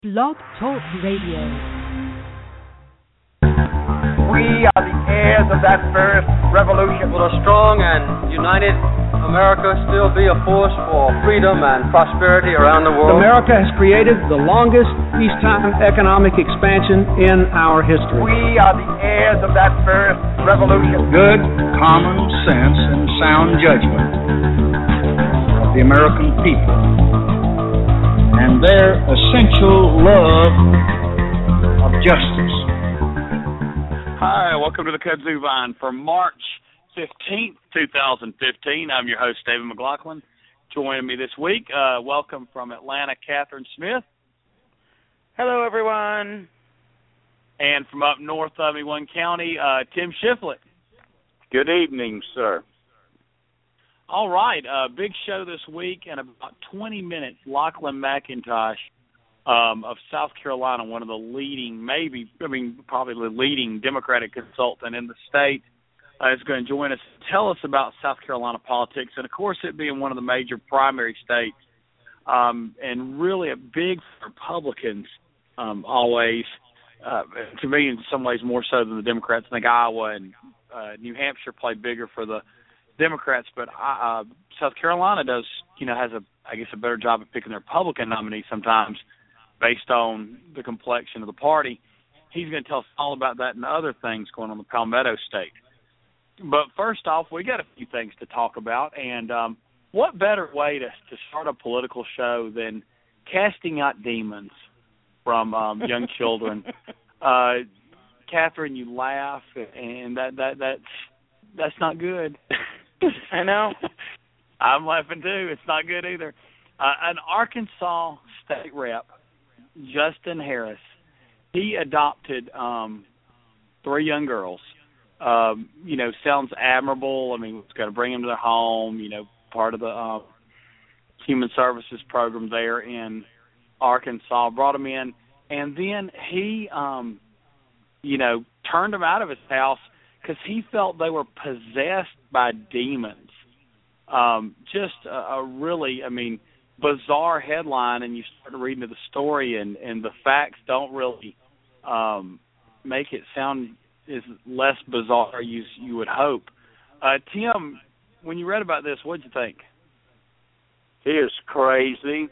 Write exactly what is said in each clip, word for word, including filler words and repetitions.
Blog Talk Radio. We are the heirs of that first revolution. Will a strong and united America still be a force for freedom and prosperity around the world? America has created the longest peacetime economic expansion in our history. We are the heirs of that first revolution. Good common sense and sound judgment of the American people and their essential love of justice. Hi, welcome to the Kudzu Vine for March fifteenth, twenty fifteen. I'm your host, David McLaughlin. Joining me this week, uh, welcome from Atlanta, Catherine Smith. Hello, everyone. And from up north of me, one county, uh, Tim Shiflett. Good evening, sir. All right, uh, big show this week. In about twenty minutes, Lachlan McIntosh um, of South Carolina, one of the leading, maybe, I mean, probably the leading Democratic consultant in the state, uh, is going to join us to tell us about South Carolina politics. And, of course, it being one of the major primary states um, and really a big for Republicans um, always, uh, to me in some ways more so than the Democrats. I think Iowa and uh, New Hampshire play bigger for the Democrats, but uh, South Carolina does, you know, has a, I guess, a better job of picking the Republican nominee sometimes based on the complexion of the party. He's going to tell us all about that and other things going on in the Palmetto State. But first off, we got a few things to talk about, and um, what better way to, to start a political show than casting out demons from um, young children? Uh, Catherine, you laugh, and that that that's that's not good. I know. I'm laughing too. It's not good either. Uh, an Arkansas state rep, Justin Harris, he adopted um, three young girls. Um, you know, sounds admirable. I mean, it's going to bring them to their home, you know, part of the uh, human services program there in Arkansas, brought them in, and then he, um, you know, turned them out of his house because he felt they were possessed by demons. Um, just a, a really, I mean, bizarre headline, and you start reading the story, and, and the facts don't really um, make it sound as less bizarre as you, you would hope. Uh, Tim, when you read about this, what did you think? He is crazy.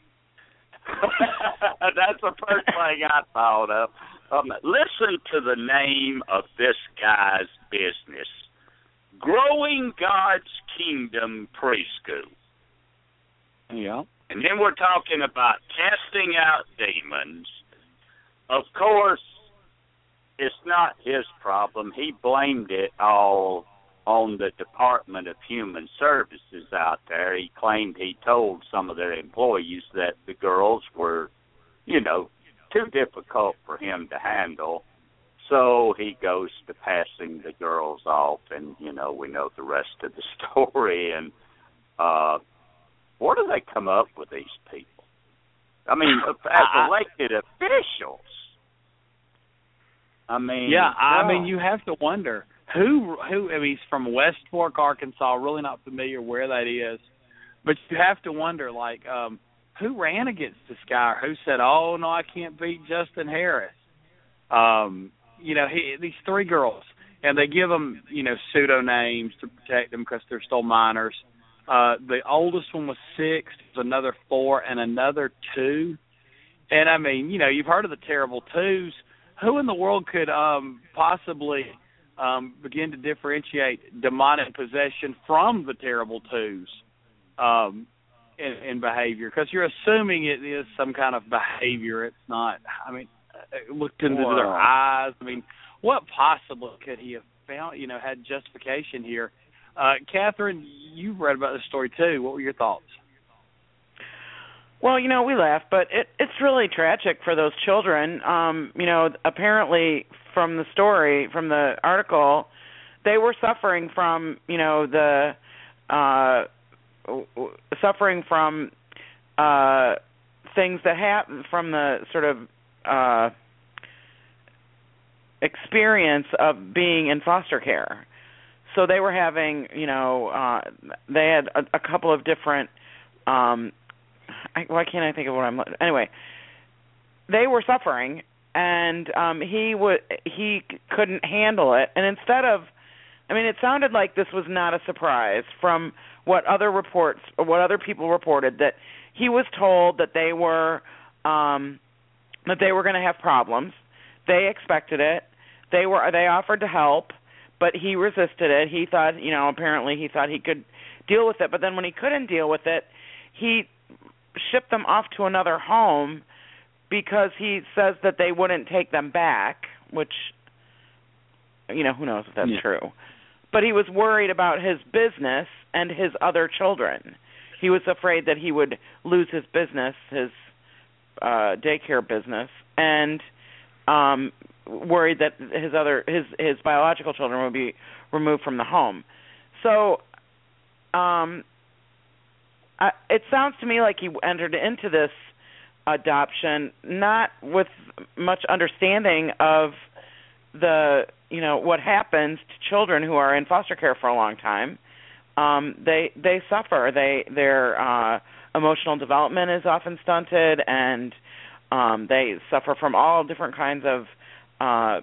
That's the first thing I thought of. Um, listen to the name of this guy's business. Growing God's Kingdom Preschool. Yeah. And then we're talking about casting out demons. Of course, it's not his problem. He blamed it all on the Department of Human Services out there. He claimed he told some of their employees that the girls were, you know, too difficult for him to handle. So he goes to passing the girls off, and, you know, we know the rest of the story. And uh, where do they come up with these people? I mean, as elected officials. I mean, yeah, I no. mean, you have to wonder who, who. I mean, he's from West Fork, Arkansas. Really not familiar where that is, but you have to wonder, like, um, who ran against this guy, or who said, "Oh no, I can't beat Justin Harris." Um, you know, he, these three girls, and they give them, you know, pseudo names to protect them because they're still minors. Uh, the oldest one was six, there's another four, and another two. And I mean, you know, you've heard of the terrible twos. Who in the world could um, possibly um, begin to differentiate demonic possession from the terrible twos um, in, in behavior? Because you're assuming it is some kind of behavior. It's not. I mean, looked into wow. their eyes. I mean, what possibly could he have found, you know, had justification here? Uh, Catherine, you've read about this story too. What were your thoughts? Well, you know, we laugh, but it, it's really tragic for those children. Um, you know, apparently from the story, from the article, they were suffering from, you know, the uh, suffering from uh, things that happen from the sort of uh, experience of being in foster care. So they were having, you know, uh, they had a, a couple of different um, I, why can't I think of what I'm... Anyway, they were suffering, and um, he would he couldn't handle it. And instead of, I mean, it sounded like this was not a surprise from what other reports, or what other people reported, that he was told that they were um, that they were going to have problems. They expected it. They were they offered to help, but he resisted it. He thought, you know, apparently he thought he could deal with it. But then when he couldn't deal with it, he shipped them off to another home because he says that they wouldn't take them back, which, you know, who knows if that's yeah. true. But he was worried about his business and his other children. He was afraid that he would lose his business, his uh, daycare business, and um, worried that his other his his biological children would be removed from the home. So, um, I, it sounds to me like he entered into this adoption not with much understanding of the you know what happens to children who are in foster care for a long time. Um, they they suffer. They their uh, emotional development is often stunted, and um, they suffer from all different kinds of uh,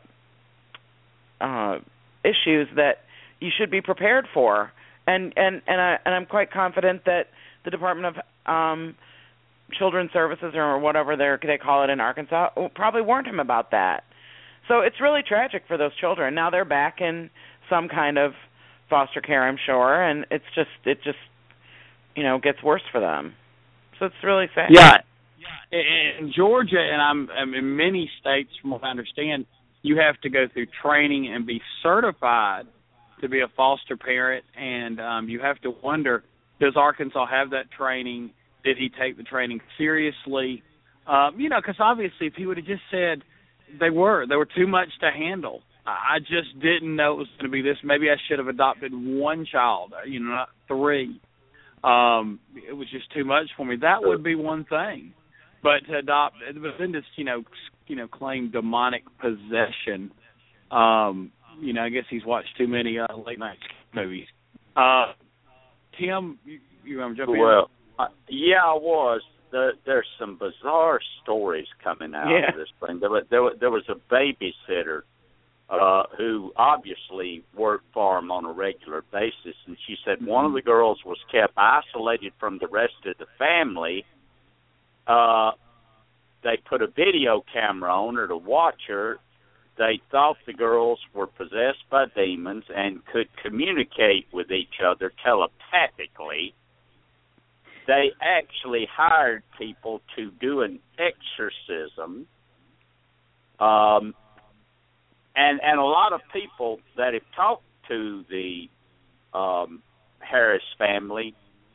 uh, issues that you should be prepared for. And and and, I, and I'm quite confident that the Department of um, Children's Services, or whatever they call it in Arkansas, probably warned him about that. So it's really tragic for those children. Now they're back in some kind of foster care, I'm sure, and it's just it just you know gets worse for them. So it's really sad. Yeah, in Georgia, and I'm, I'm in many states, from what I understand, you have to go through training and be certified to be a foster parent, and um, you have to wonder, does Arkansas have that training? Did he take the training seriously? Um, you know, because obviously, if he would have just said they were, they were too much to handle. I just didn't know it was going to be this. Maybe I should have adopted one child, you know, not three. Um, it was just too much for me. That would be one thing. But to adopt, but then just, you know, you know, claim demonic possession. Um, you know, I guess he's watched too many uh, late night movies. Uh, Tim, you, you want to jump in? Well, uh, yeah, I was. The, there's some bizarre stories coming out yeah. of this thing. There, there, there was a babysitter uh, who obviously worked for him on a regular basis, and she said one of the girls was kept isolated from the rest of the family. Uh, they put a video camera on her to watch her. They thought the girls were possessed by demons and could communicate with each other telepathically. They actually hired people to do an exorcism. Um, and and a lot of people that have talked to the um, Harris family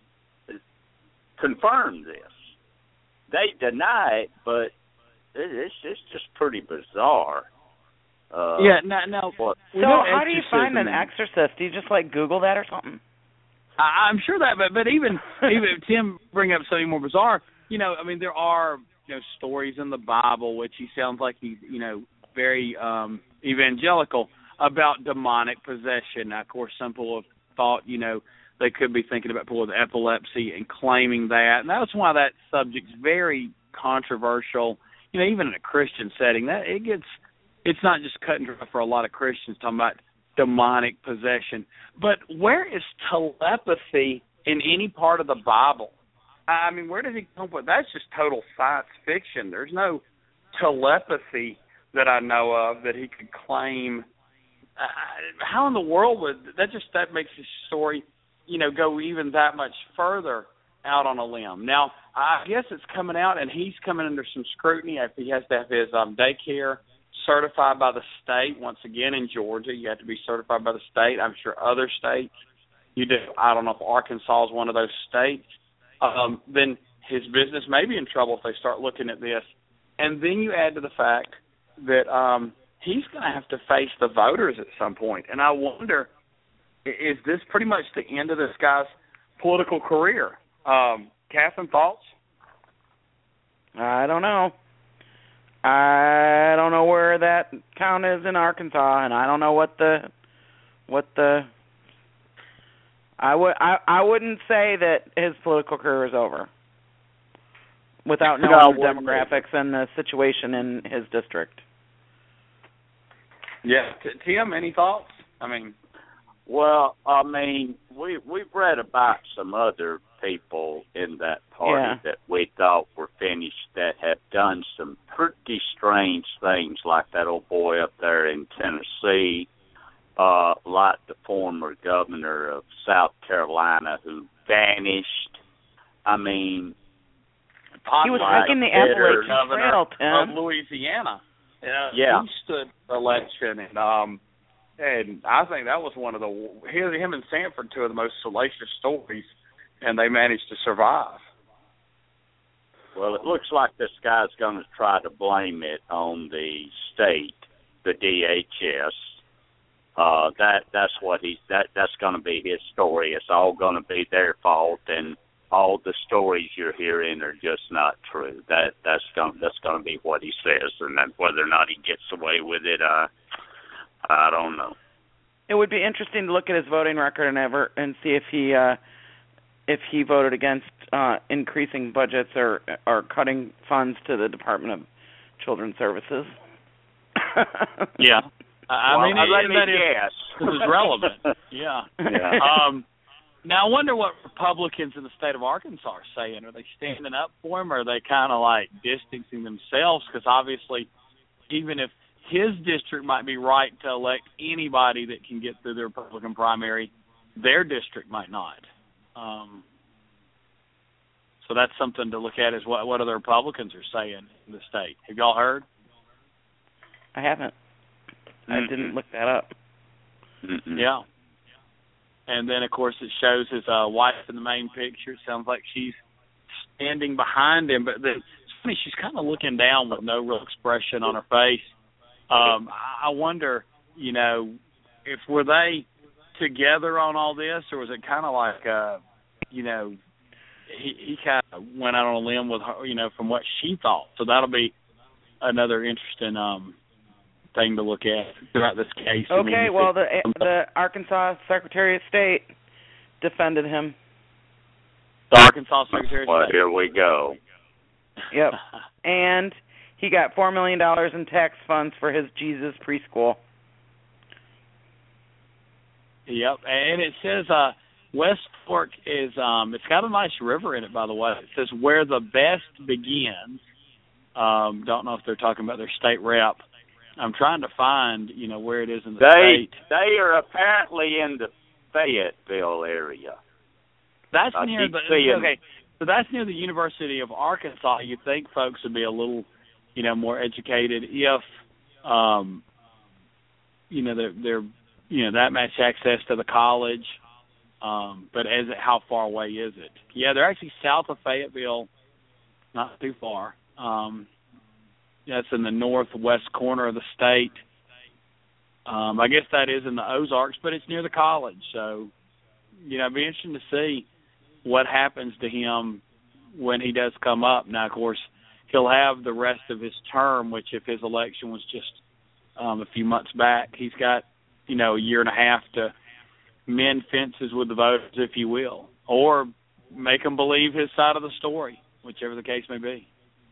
confirm this. They deny it, but it's, it's just pretty bizarre. Uh, yeah, now, now so how do you find an exorcist? Do you just like Google that or something? I, I'm sure that, but but even even if Tim bring up something more bizarre, you know, I mean, there are you know stories in the Bible, which he sounds like he's you know very um, evangelical about demonic possession. Now, of course, some people have thought you know they could be thinking about people with epilepsy and claiming that, and that's why that subject's very controversial. You know, even in a Christian setting, that it gets. It's not just cut and dry for a lot of Christians talking about demonic possession. But where is telepathy in any part of the Bible? I mean, where does he come up with? That's just total science fiction. There's no telepathy that I know of that he could claim. Uh, how in the world would that just that makes his story, you know, go even that much further out on a limb? Now, I guess it's coming out, and he's coming under some scrutiny if he has to have his um, daycare certified by the state. Once again, in Georgia, you have to be certified by the state. I'm sure other states you do. I don't know if Arkansas is one of those states. Um, then his business may be in trouble if they start looking at this. And then you add to the fact that um, he's going to have to face the voters at some point. And I wonder, is this pretty much the end of this guy's political career? Um, Catherine, thoughts? I don't know. I don't know where that town is in Arkansas, and I don't know what the what the. I would I, I wouldn't say that his political career is over. without knowing No, the well, demographics and the situation in his district. Yeah, T- Tim, any thoughts? I mean, well, I mean, we we've read about some other people in that party Yeah. that we thought were finished that have done some pretty strange things, like that old boy up there in Tennessee, uh, like the former governor of South Carolina who vanished. I mean, He was like taking the bitter Appalachian Trail, of Tim. Louisiana. Uh, Yeah. He stood election, and um, and I think that was one of the him, him and Sanford, two of the most salacious stories, and they managed to survive. well, it looks like this guy's going to try to blame it on the state, the D H S. Uh, that that's what he that that's going to be his story. It's all going to be their fault, and all the stories you're hearing are just not true. That that's going that's going to be what he says, and then whether or not he gets away with it, uh, I don't know. It would be interesting to look at his voting record and ever and see if he uh, if he voted against uh, increasing budgets or or cutting funds to the Department of Children's Services. Yeah, I Well, mean, I it, let me that is, guess. this is relevant. Yeah. Yeah. Um, now I wonder what Republicans in the state of Arkansas are saying. Are they standing up for him, or are they kind of like distancing themselves? Because obviously, even if his district might be right to elect anybody that can get through the Republican primary, their district might not. Um, so that's something to look at, is what what other Republicans are saying in the state. Have y'all heard? I haven't. I Mm-mm. didn't look that up. Mm-mm. Yeah. And then, of course, it shows his uh, wife in the main picture. It sounds like she's standing behind him. But the, it's funny, she's kind of looking down with no real expression on her face. Um, I wonder, you know, if were they together on all this, or was it kind of like, uh, you know, he, he kind of went out on a limb with her, you know, from what she thought. So that'll be another interesting um, thing to look at throughout this case. I mean, Okay, well, the the Arkansas Secretary of State defended him. the Arkansas Secretary Well, of State. here we go. Yep. And he got four million dollars in tax funds for his Jesus preschool. Yep, and it says uh, West Fork is, um, it's got a nice river in it, by the way. It says where the best begins. Um, don't know if they're talking about their state rep. I'm trying to find, you know, where it is in the They state. they are apparently in the Fayetteville area. That's I near keep the seeing- okay. So that's near the University of Arkansas. You'd think folks would be a little, you know, more educated if, um, you know, they're, they're you know, that much access to the college. Um, but as it, how far away is it? Yeah, they're actually south of Fayetteville, not too far. Um, that's in the northwest corner of the state. Um, I guess that is in the Ozarks, but it's near the college. So, you know, it'd be interesting to see what happens to him when he does come up. Now, of course, he'll have the rest of his term, which if his election was just um, a few months back, he's got, you know, a year and a half to mend fences with the voters, if you will, or make them believe his side of the story, whichever the case may be.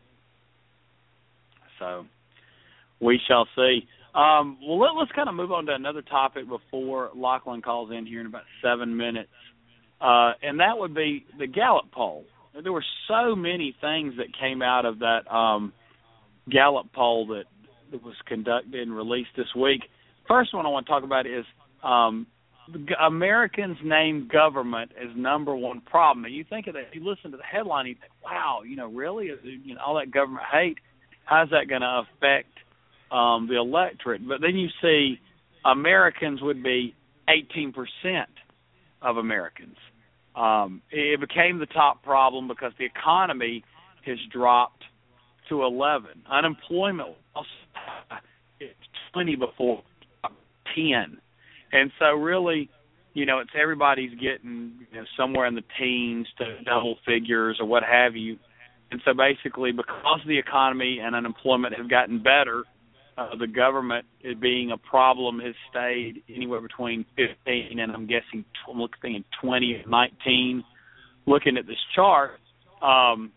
So we shall see. Um, well, let, let's kind of move on to another topic before Lachlan calls in here in about seven minutes, uh, and that would be the Gallup poll. There were so many things that came out of that um, Gallup poll that, that was conducted and released this week. First one I want to talk about is um, Americans name government as number one problem. And you think of that, if you listen to the headline, you think, wow, you know, really? You know, all that government hate, how's that going to affect um, the electorate? But then you see Americans would be eighteen percent of Americans. Um, it became the top problem because the economy has dropped to eleven. Unemployment was twenty before ten. And so really, you know, it's everybody's getting, you know, somewhere in the teens to double figures or what have you. And so basically, because the economy and unemployment have gotten better, uh, the government, it being a problem, has stayed anywhere between fifteen and I'm guessing I'm looking twenty and nineteen. Looking at this chart, um,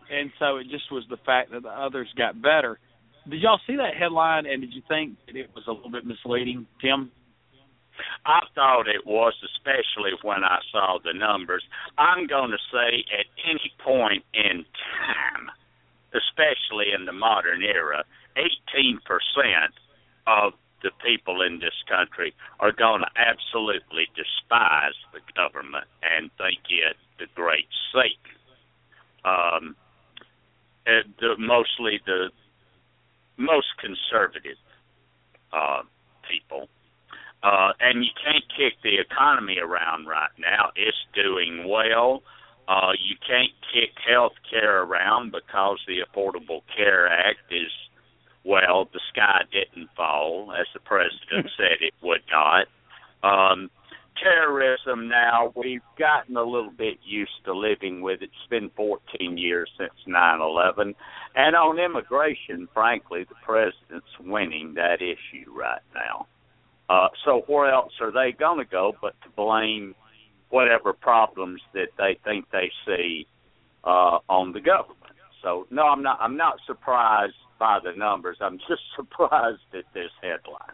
and so it just was the fact that the others got better. Did y'all see that headline, and did you think that it was a little bit misleading, Tim? I thought it was, especially when I saw the numbers. I'm going to say at any point in time, especially in the modern era, eighteen percent of the people in this country are going to absolutely despise the government and think it the great Satan. Um, the, mostly the most conservative uh, people. Uh, and you can't kick the economy around right now. It's doing well. Uh, you can't kick health care around because the Affordable Care Act is, well, the sky didn't fall, as the president said it would not. Um, terrorism now, we've gotten a little bit used to living with it. It's been fourteen years since nine eleven. And on immigration, frankly, the president's winning that issue right now. Uh, so where else are they going to go but to blame whatever problems that they think they see uh, on the government? So no, I'm not. I'm not surprised by the numbers. I'm just surprised at this headline.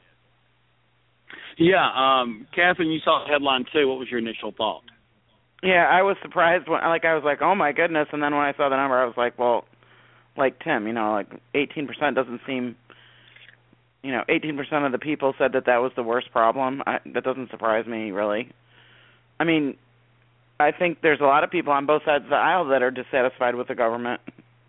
Yeah, um, Catherine, you saw the headline too. What was your initial thought? Yeah, I was surprised when, like, I was like, oh my goodness, and then when I saw the number, I was like, well, like Tim, you know, like eighteen percent doesn't seem. You know, eighteen percent of the people said that that was the worst problem. I, that doesn't surprise me, really. I mean, I think there's a lot of people on both sides of the aisle that are dissatisfied with the government.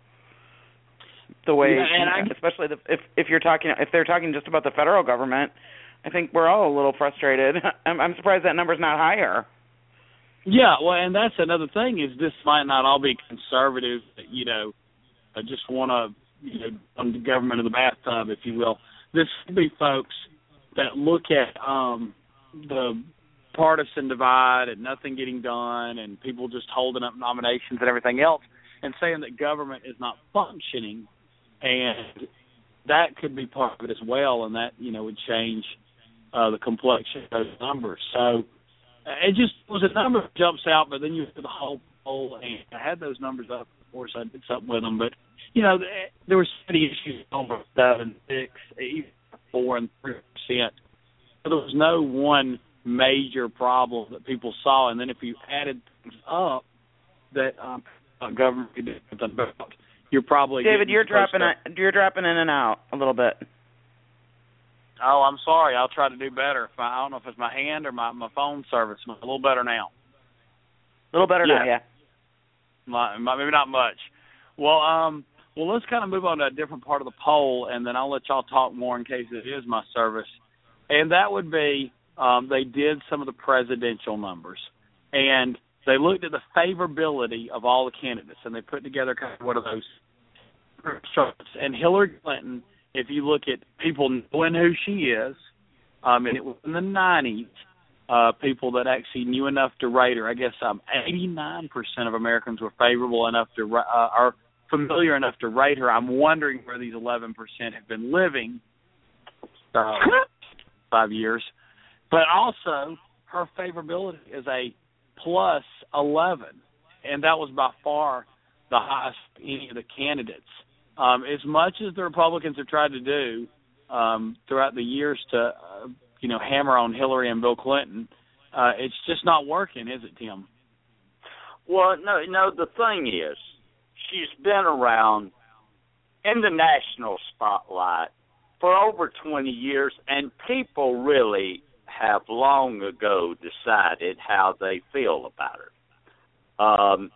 The way, yeah, and you know, I, especially the, if if you're talking, if they're talking just about the federal government, I think we're all a little frustrated. I'm, I'm surprised that number's not higher. Yeah, well, and that's another thing is this might not all be conservative. You know, I just want to, you know, on the government in the bathtub, if you will. This could be folks that look at um, the partisan divide and nothing getting done and people just holding up nominations and everything else and saying that government is not functioning, and that could be part of it as well, and that, you know, would change uh, the complexion of those numbers. So it just was a number that jumps out, but then you do the whole poll, and I had those numbers up, of course, I did something with them, but you know, there were so many issues over seven, six, even four, and three percent. So there was no one major problem that people saw. And then if you added things up that um, government could do something about, you're probably David, you're dropping in, you're dropping in and out a little bit. Oh, I'm sorry. I'll try to do better. If I, I don't know if it's my hand or my, my phone service. A little better now. A little better yeah. now, yeah. My, my, maybe not much. Well, um. Well, let's kind of move on to a different part of the poll, and then I'll let y'all talk more in case it is my service. And that would be um, they did some of the presidential numbers, and they looked at the favorability of all the candidates, and they put together kind of one of those charts. And Hillary Clinton, if you look at people knowing who she is, um, and it was in the nineties, uh, people that actually knew enough to rate her. I guess um, eighty-nine percent of Americans were favorable enough to uh, or familiar enough to rate her. I'm wondering where these eleven percent have been living uh, five years. But also, her favorability is a plus eleven, and that was by far the highest of any of the candidates. Um, as much as the Republicans have tried to do um, throughout the years to, uh, you know, hammer on Hillary and Bill Clinton, uh, it's just not working, is it, Tim? Well, no, no. The thing is, she's been around in the national spotlight for over twenty years, and people really have long ago decided how they feel about her. Um,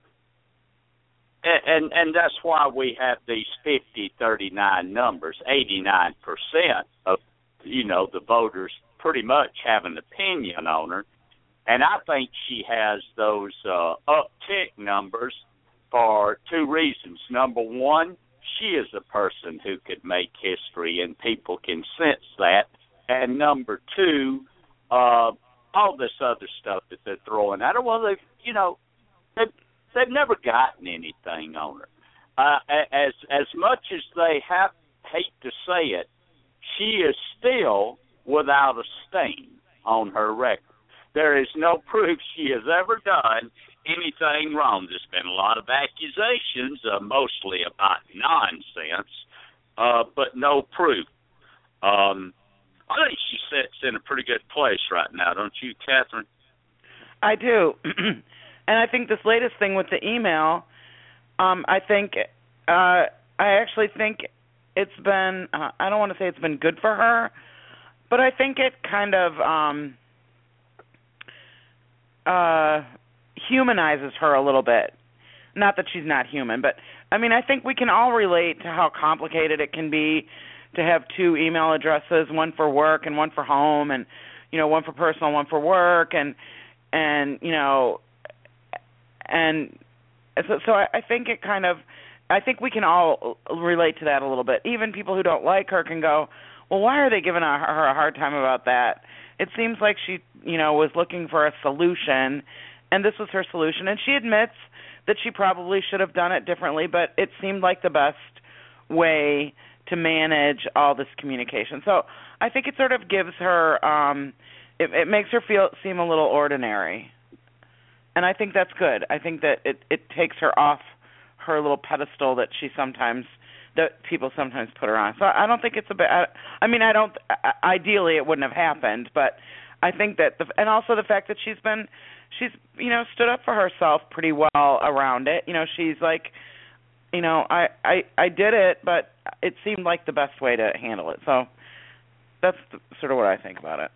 and, and that's why we have these fifty thirty-nine numbers. eighty-nine percent of, you know, the voters pretty much have an opinion on her. And I think she has those uh, uptick numbers for two reasons. Number one, she is a person who could make history, and people can sense that. And number two, uh, all this other stuff that they're throwing at her, well, they've, you know, they've, they've never gotten anything on her. Uh, as as much as they have, hate to say it, she is still without a stain on her record. There is no proof she has ever done anything wrong. There's been a lot of accusations, uh, mostly about nonsense, uh, but no proof. Um, I think she sits in a pretty good place right now, don't you, Catherine? I do. And I think this latest thing with the email, um, I think, uh, I actually think it's been, uh, I don't want to say it's been good for her, but I think it kind of um, uh, humanizes her a little bit. Not that she's not human, but, I mean, I think we can all relate to how complicated it can be to have two email addresses, one for work and one for home, and, you know, one for personal, one for work, and, and you know, and so, so I, I think it kind of, I think we can all relate to that a little bit. Even people who don't like her can go, well, why are they giving her a hard time about that? It seems like she, you know, was looking for a solution, and this was her solution. And she admits that she probably should have done it differently, but it seemed like the best way to manage all this communication. So I think it sort of gives her, um, it, it makes her feel seem a little ordinary. And I think that's good. I think that it, it takes her off her little pedestal that she sometimes, that people sometimes put her on. So I don't think it's a bad, I mean, I don't, ideally it wouldn't have happened, but I think that, the, and also the fact that she's been, she's, you know, stood up for herself pretty well around it. You know, she's like, you know, I, I, I did it, but it seemed like the best way to handle it. So that's the, sort of what I think about it.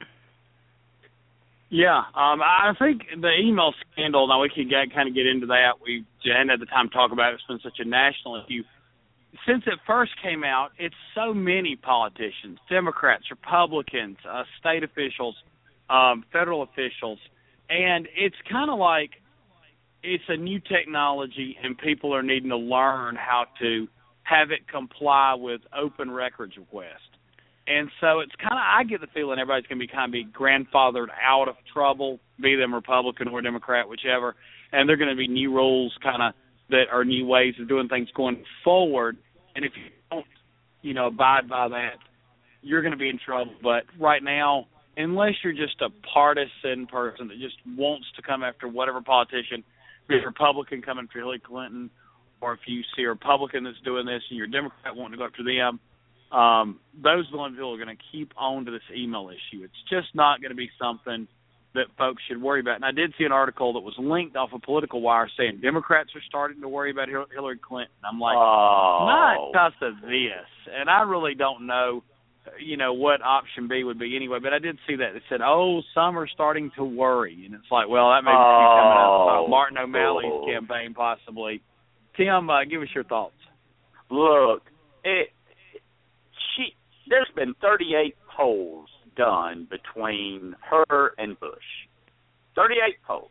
Yeah, um, I think the email scandal, now we can get, kind of get into that. We didn't at the time talk about it. It's been such a national issue. Since it first came out, it's so many politicians, Democrats, Republicans, uh, state officials, um, federal officials, and it's kind of like it's a new technology and people are needing to learn how to have it comply with open records requests. And so it's kind of, I get the feeling everybody's going to be kind of be grandfathered out of trouble, be them Republican or Democrat, whichever, and they're going to be new rules kind of that are new ways of doing things going forward. And if you don't, you know, abide by that, you're going to be in trouble. But right now, unless you're just a partisan person that just wants to come after whatever politician, be a Republican coming for Hillary Clinton, or if you see a Republican that's doing this and you're a Democrat wanting to go after them, um, those are the ones who are going to keep on to this email issue. It's just not going to be something that folks should worry about. And I did see an article that was linked off of Political Wire saying Democrats are starting to worry about Hillary Clinton. I'm like, oh. not because of this. And I really don't know, you know, what option B would be anyway. But I did see that. It said, oh, some are starting to worry. And it's like, well, that may be oh. coming out of Martin O'Malley's oh. campaign possibly. Tim, uh, give us your thoughts. Look, it, she, there's been thirty-eight polls done between her and Bush. thirty-eight polls.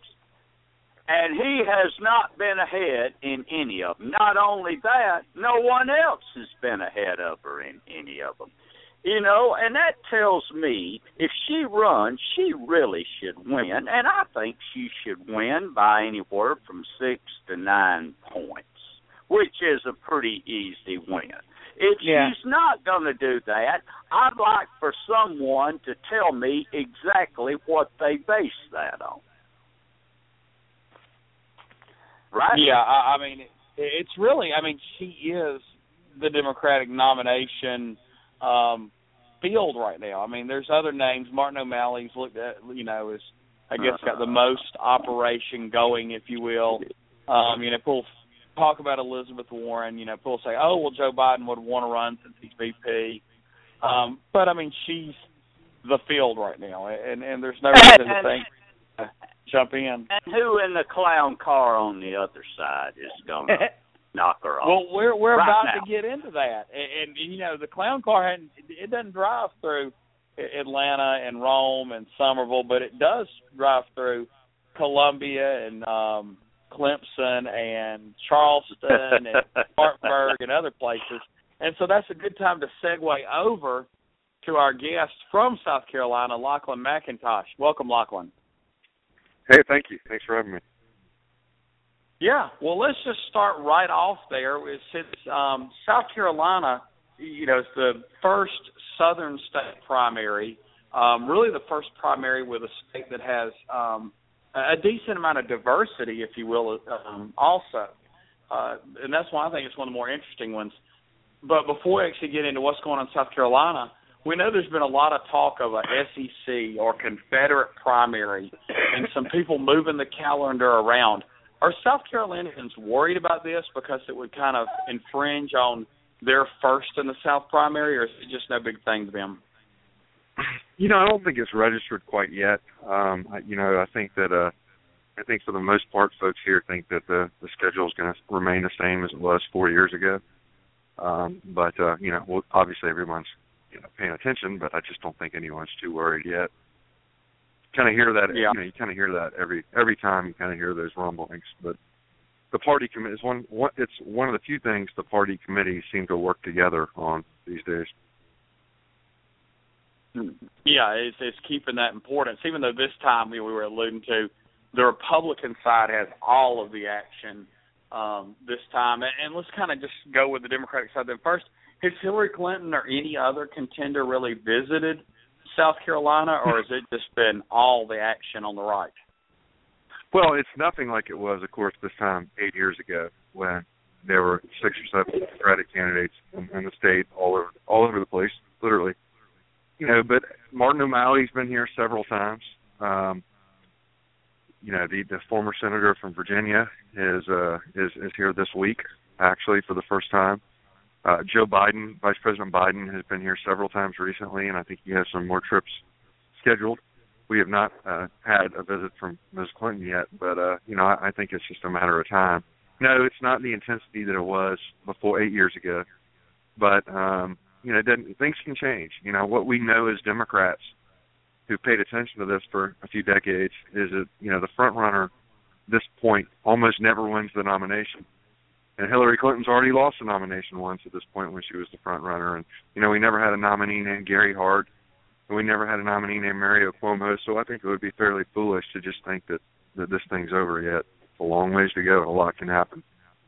And he has not been ahead in any of them. Not only that, no one else has been ahead of her in any of them. You know, and that tells me if she runs, she really should win. And I think she should win by anywhere from six to nine points, which is a pretty easy win. If yeah. she's not going to do that, I'd like for someone to tell me exactly what they base that on. Right? Yeah, I, I mean, it, it's really, I mean, she is the Democratic nomination um, field right now. I mean, there's other names. Martin O'Malley's looked at, you know, is, I guess, got the most operation going, if you will. Um, you know, people talk about Elizabeth Warren, you know, people say, oh, well, Joe Biden would want to run since he's V P. Um, but, I mean, she's the field right now, and, and there's no reason to think uh, jump in. And who in the clown car on the other side is going to knock her off? Well, we're we're right about now. to get into that. And, and, you know, the clown car, hadn't, it doesn't drive through Atlanta and Rome and Somerville, but it does drive through Columbia and um, Clemson and Charleston and Spartanburg and other places. And so that's a good time to segue over to our guest from South Carolina, Lachlan McIntosh. Welcome, Lachlan. Hey, thank you. Thanks for having me. Yeah, well, let's just start right off there. Since um, South Carolina, you know, is the first southern state primary, um, really the first primary with a state that has um, a decent amount of diversity, if you will, um, also. Uh, and that's why I think it's one of the more interesting ones. But before we actually get into what's going on in South Carolina, we know there's been a lot of talk of a S E C or Confederate primary and some people moving the calendar around. Are South Carolinians worried about this because it would kind of infringe on their first in the South primary, or is it just no big thing to them? You know, I don't think it's registered quite yet. Um, I, you know, I think that uh, I think for the most part, folks here think that the, the schedule is going to remain the same as it was four years ago. Um, but uh, you know, well, obviously everyone's you know paying attention, but I just don't think anyone's too worried yet. Kind of hear that, yeah. you know, you kind of hear that every every time you kind of hear those rumblings. But the party committee is one, one. It's one of the few things the party committees seem to work together on these days. Yeah, it's, it's keeping that importance, even though this time we were alluding to the Republican side has all of the action um, this time. And, and let's kind of just go with the Democratic side then first. Has Hillary Clinton or any other contender really visited South Carolina, or has it just been all the action on the right? Well, it's nothing like it was, of course, this time eight years ago when there were six or seven Democratic candidates in, in the state all over all over the place, literally. You know, but Martin O'Malley's been here several times. Um, you know, the, the former senator from Virginia is uh, is is here this week, actually, for the first time. Uh, Joe Biden, Vice President Biden, has been here several times recently, and I think he has some more trips scheduled. We have not uh, had a visit from Miz Clinton yet, but, uh, you know, I, I think it's just a matter of time. No, it's not the intensity that it was before eight years ago, but, um, you know, it doesn't, things can change. You know, what we know as Democrats who paid attention to this for a few decades is that, you know, the front runner at this point almost never wins the nomination. And Hillary Clinton's already lost the nomination once at this point when she was the front runner. And, you know, we never had a nominee named Gary Hart, and we never had a nominee named Mario Cuomo, so I think it would be fairly foolish to just think that, that this thing's over yet. It's a long ways to go, and a lot can happen.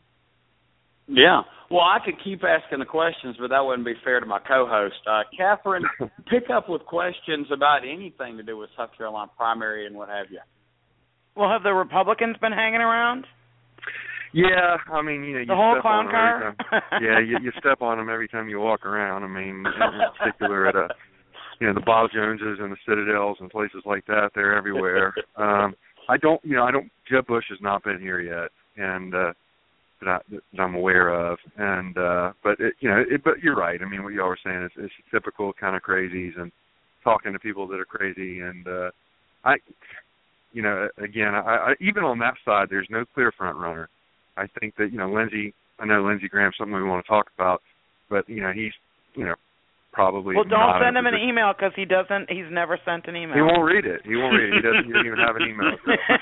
Yeah. Well, I could keep asking the questions, but that wouldn't be fair to my co-host. Uh, Catherine, pick up with questions about anything to do with South Carolina primary and what have you. Well, have the Republicans been hanging around? Yeah, I mean, you know, you the whole step clown on them car. every time. Yeah, you, you step on them every time you walk around. I mean, in particular at a, you know, the Bob Joneses and the Citadels and places like that. They're everywhere. Um, I don't, you know, I don't. Jeb Bush has not been here yet, and uh, that, I, that I'm aware of. And uh, but it, you know, it, but you're right. I mean, what you all were saying is it's typical kind of crazies and talking to people that are crazy. And uh, I, you know, again, I, I, even on that side, there's no clear front runner. I think that, you know, Lindsey, I know Lindsey Graham's something we want to talk about, but, you know, he's, you know, probably Well, don't not send him an position. email because he doesn't, he's never sent an email. He won't read it. He won't read it. He doesn't, he doesn't even have an email.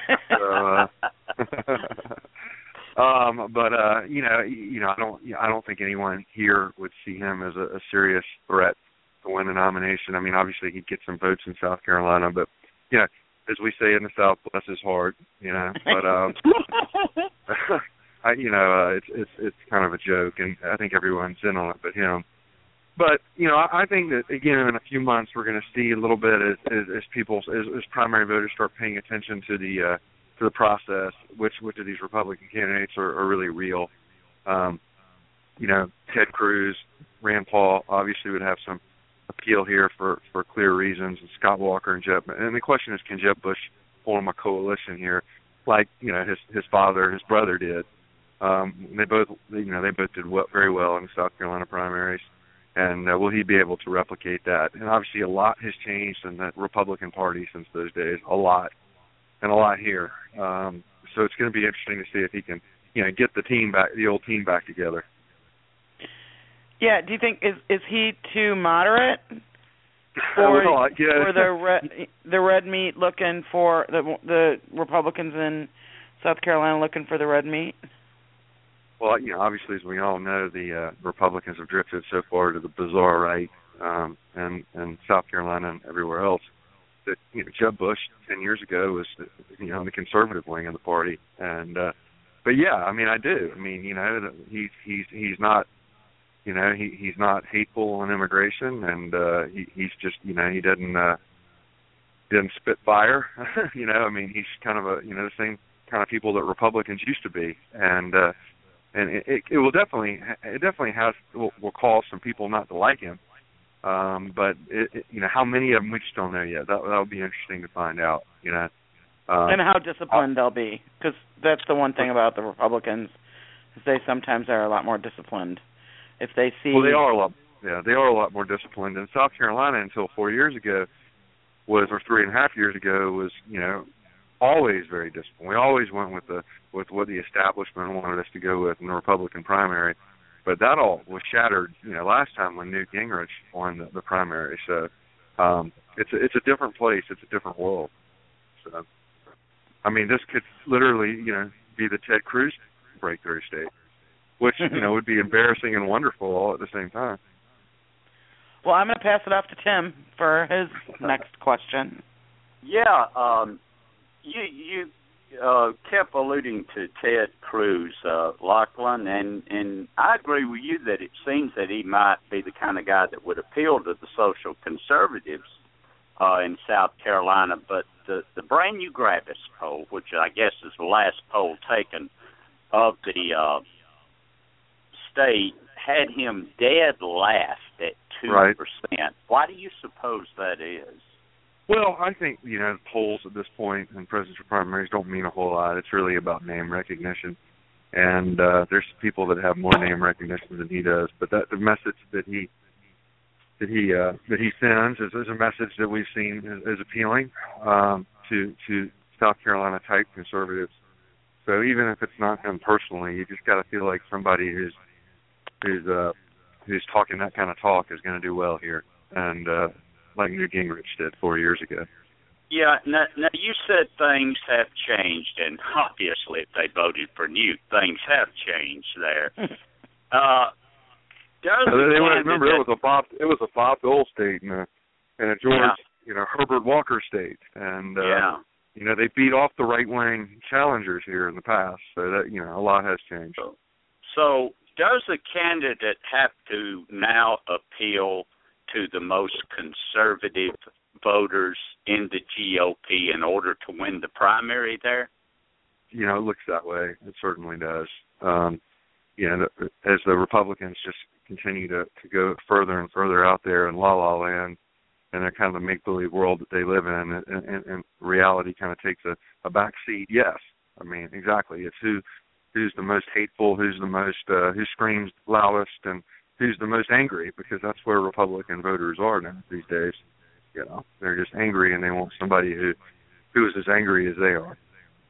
So, uh, um, but, uh, you know, you know, I don't, you know, I don't think anyone here would see him as a, a serious threat to win the nomination. I mean, obviously he'd get some votes in South Carolina, but, you know, as we say in the South, bless his heart, you know, but, um, I, you know, uh, it's it's it's kind of a joke, and I think everyone's in on it but him. But, you know, I, I think that, again, in a few months we're going to see a little bit as, as, as people, as, as primary voters start paying attention to the uh, to the process, which which of these Republican candidates are, are really real. Um, you know, Ted Cruz, Rand Paul obviously would have some appeal here for, for clear reasons, and Scott Walker and Jeb. And the question is, can Jeb Bush form a coalition here, like, you know, his his father, his brother did? Um, they both, you know, they both did well, very well in the South Carolina primaries, and uh, will he be able to replicate that? And obviously, a lot has changed in the Republican Party since those days, a lot, and a lot here. Um, so it's going to be interesting to see if he can, you know, get the team back, the old team back together. Yeah. Do you think is is he too moderate? For, well, yeah. for the red, the red meat looking for the the Republicans in South Carolina looking for the red meat? Well, you know, obviously, as we all know, the uh, Republicans have drifted so far to the bizarre right, um, and and South Carolina and everywhere else. That, you know, Jeb Bush ten years ago was, you know, on the conservative wing of the party, and uh, but yeah, I mean, I do. I mean, you know, he's he's he's not, you know, he he's not hateful on immigration, and uh, he he's just, you know, he doesn't. Uh, didn't spit fire. you know, I mean, he's kind of a you know the same kind of people that Republicans used to be, and uh, and it, it, it will definitely it definitely has will, will cause some people not to like him. Um, but it, it, you know, how many of them we just don't know yet. That that'll be interesting to find out. You know, um, and how disciplined they'll be, because that's the one thing about the Republicans is they sometimes are a lot more disciplined. If they see, well, they are a lot. Yeah, they are a lot more disciplined. In South Carolina, until four years ago, was or three and a half years ago, was you know always very disciplined. We always went with the with what the establishment wanted us to go with in the Republican primary. But that all was shattered, you know, last time when Newt Gingrich won the, the primary. So um, it's a, it's a different place. It's a different world. So, I mean, this could literally, you know, be the Ted Cruz breakthrough state, which you know would be embarrassing and wonderful all at the same time. Well, I'm going to pass it off to Tim for his next question. Yeah, um, you you. Uh, kept alluding to Ted Cruz, uh, Lachlan, and, and I agree with you that it seems that he might be the kind of guy that would appeal to the social conservatives uh, in South Carolina. But the, the brand new Gravis poll, which I guess is the last poll taken of the uh, state, had him dead last at two percent. Right. Why do you suppose that is? Well, I think, you know, polls at this point in presidential primaries don't mean a whole lot. It's really about name recognition. And uh, there's people that have more name recognition than he does. But that the message that he that he uh, that he sends is, is a message that we've seen is, is appealing um, to to South Carolina type conservatives. So even if it's not him personally, you just got to feel like somebody who's who's uh, who's talking that kind of talk is going to do well here. And uh, like Newt Gingrich did four years ago. Yeah, now, now you said things have changed, and obviously if they voted for Newt, things have changed there. uh, does now, they candidate... remember it was a Bob it was a Bob Dole state and a, and a George yeah. you know Herbert Walker state, and uh, yeah. you know they beat off the right wing challengers here in the past, so that you know a lot has changed. So, so does a candidate have to now appeal to the most conservative voters in the G O P in order to win the primary there? You know, it looks that way. It certainly does. Um, you know, the, as the Republicans just continue to, to go further and further out there in la-la land, and they're kind of the make-believe world that they live in, and, and, and reality kind of takes a, a back seat. Yes, I mean, exactly. It's who who's the most hateful, who's the most, uh, who screams loudest, and who's the most angry, because that's where Republican voters are now these days. You know, they're just angry, and they want somebody who who is as angry as they are.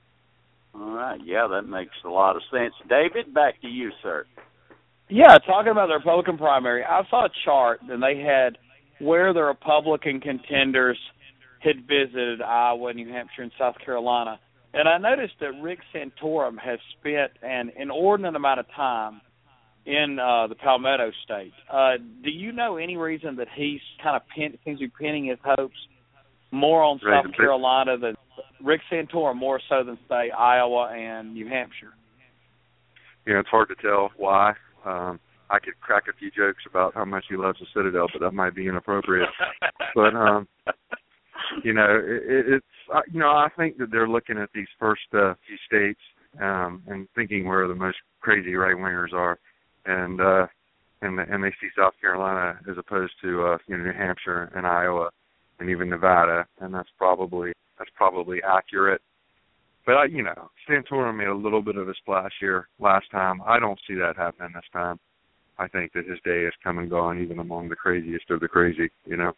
All right, yeah, that makes a lot of sense. David, back to you, sir. Yeah, talking about the Republican primary, I saw a chart, and they had where the Republican contenders had visited Iowa, New Hampshire, and South Carolina. And I noticed that Rick Santorum has spent an inordinate amount of time in uh, the Palmetto State. Uh, do you know any reason that he's kind of pin, seems to be pinning his hopes more on right, South Carolina than Rick Santorum, more so than, say, Iowa and New Hampshire? You know, it's hard to tell why. Um, I could crack a few jokes about how much he loves the Citadel, but that might be inappropriate. but, um, you know, it, it, it's, you know, I think that they're looking at these first uh, few states um, and thinking where the most crazy right-wingers are. And uh, and and they see South Carolina as opposed to uh, you know New Hampshire and Iowa and even Nevada, and that's probably that's probably accurate. But I, you know, Santorum made a little bit of a splash here last time. I don't see that happening this time. I think that his day has come and gone, even among the craziest of the crazy. You know.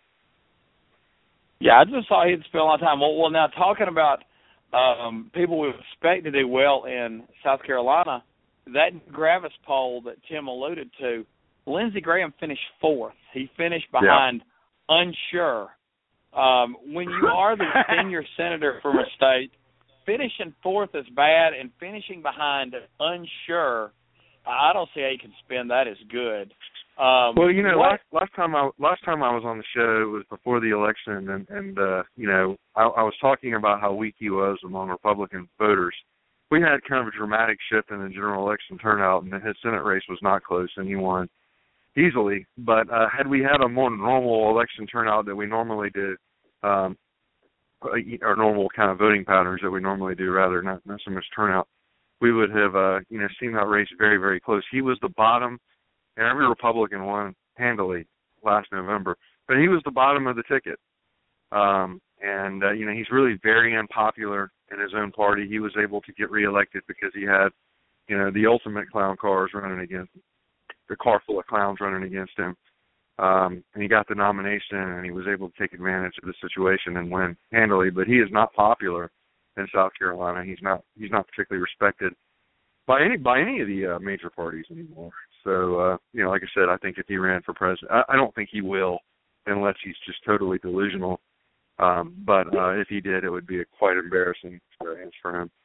Yeah, I just saw he'd spend a lot of time. Well, well now talking about um, people we expect to do well in South Carolina. That Gravis poll that Tim alluded to, Lindsey Graham finished fourth. He finished behind yeah. Unsure. Um, when you are the senior senator from a state, finishing fourth is bad, and finishing behind Unsure, I don't see how you can spin that as good. Um, well, you know, what, last last time I last time I was on the show, it was before the election, and and uh, you know, I, I was talking about how weak he was among Republican voters. We had kind of a dramatic shift in the general election turnout, and his Senate race was not close, and he won easily. But uh, had we had a more normal election turnout that we normally did, um, our normal kind of voting patterns that we normally do, rather not, not so much turnout, we would have, uh, you know, seen that race very, very close. He was the bottom, and every Republican won handily last November, but he was the bottom of the ticket. Um, and, uh, you know, he's really very unpopular in his own party. He was able to get reelected because he had, you know, the ultimate clown cars running against him, the car full of clowns running against him. Um, and he got the nomination, and he was able to take advantage of the situation and win handily. But he is not popular in South Carolina. He's not he's not particularly respected by any by any of the uh, major parties anymore. So, uh, you know, like I said, I think if he ran for president, I, I don't think he will, unless he's just totally delusional. Um, but uh, if he did, it would be a quite embarrassing experience for him.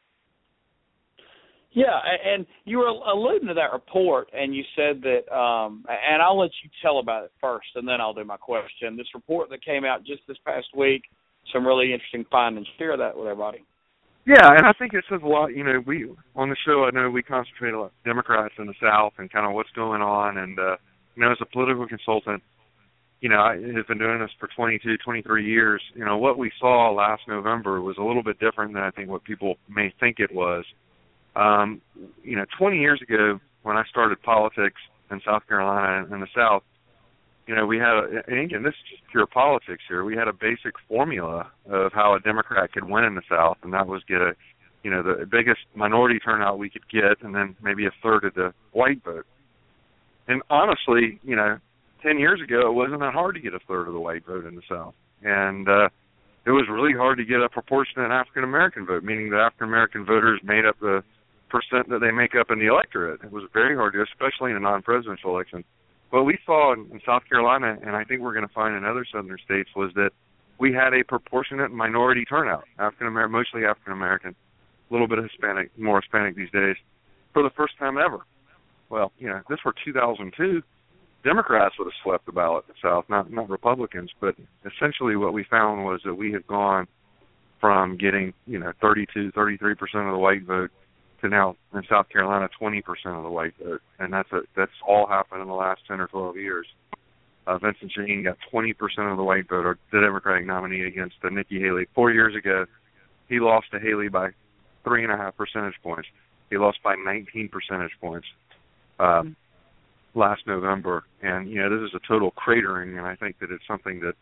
Yeah, and you were alluding to that report, and you said that, um, and I'll let you tell about it first, and then I'll do my question. This report that came out just this past week, some really interesting findings. Share that with everybody. Yeah, and I think it says a lot. You know, we on the show, I know we concentrate a lot on Democrats in the South and kind of what's going on. And, uh, you know, as a political consultant, you know, I have been doing this for twenty-two, twenty-three years. You know, what we saw last November was a little bit different than I think what people may think it was. Um, you know, twenty years ago when I started politics in South Carolina and in the South, you know, we had, a, and again, this is just pure politics here. We had a basic formula of how a Democrat could win in the South, and that was get a, you know, the biggest minority turnout we could get, and then maybe a third of the white vote. And honestly, you know, ten years ago, it wasn't that hard to get a third of the white vote in the South. And uh, it was really hard to get a proportionate African-American vote, meaning that African-American voters made up the percent that they make up in the electorate. It was very hard to, especially in a non-presidential election. What we saw in, in South Carolina, and I think we're going to find in other southern states, was that we had a proportionate minority turnout, African-American, mostly African-American, a little bit of Hispanic, more Hispanic these days, for the first time ever. Well, you know, if this were two thousand two, Democrats would have swept the ballot in the South, not not Republicans. But essentially what we found was that we have gone from getting, you know, thirty-two, thirty-three percent of the white vote to now in South Carolina twenty percent of the white vote, and that's a, that's all happened in the last ten or twelve years. Uh, Vincent Shaheen got twenty percent of the white vote, or the Democratic nominee against uh, Nikki Haley. Four years ago, he lost to Haley by three and a half percentage points. He lost by nineteen percentage points um, last November, and you know this is a total cratering, and I think that it's something that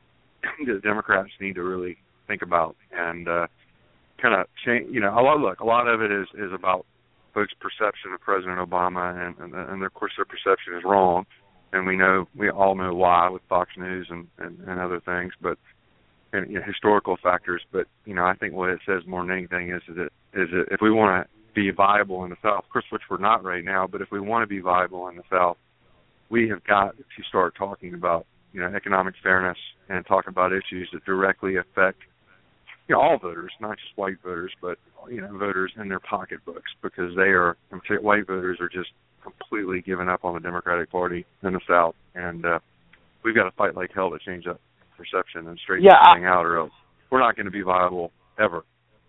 the Democrats need to really think about and. Uh, kind of change, you know, a lot, look, a lot of it is, is about folks' perception of President Obama, and, and, and of course their perception is wrong, and we know, we all know why with Fox News and, and, and other things, but, and, you know, historical factors, but, you know, I think what it says more than anything is that, is that if we want to be viable in the South, of course, which we're not right now, but if we want to be viable in the South, we have got to start talking about, you know, economic fairness and talk about issues that directly affect You know, all voters, not just white voters, but, you know, voters in their pocketbooks, because they are, white voters are just completely giving up on the Democratic Party in the South, and uh, we've got to fight like hell to change that perception and straighten yeah, this thing I, out, or else we're not going to be viable ever.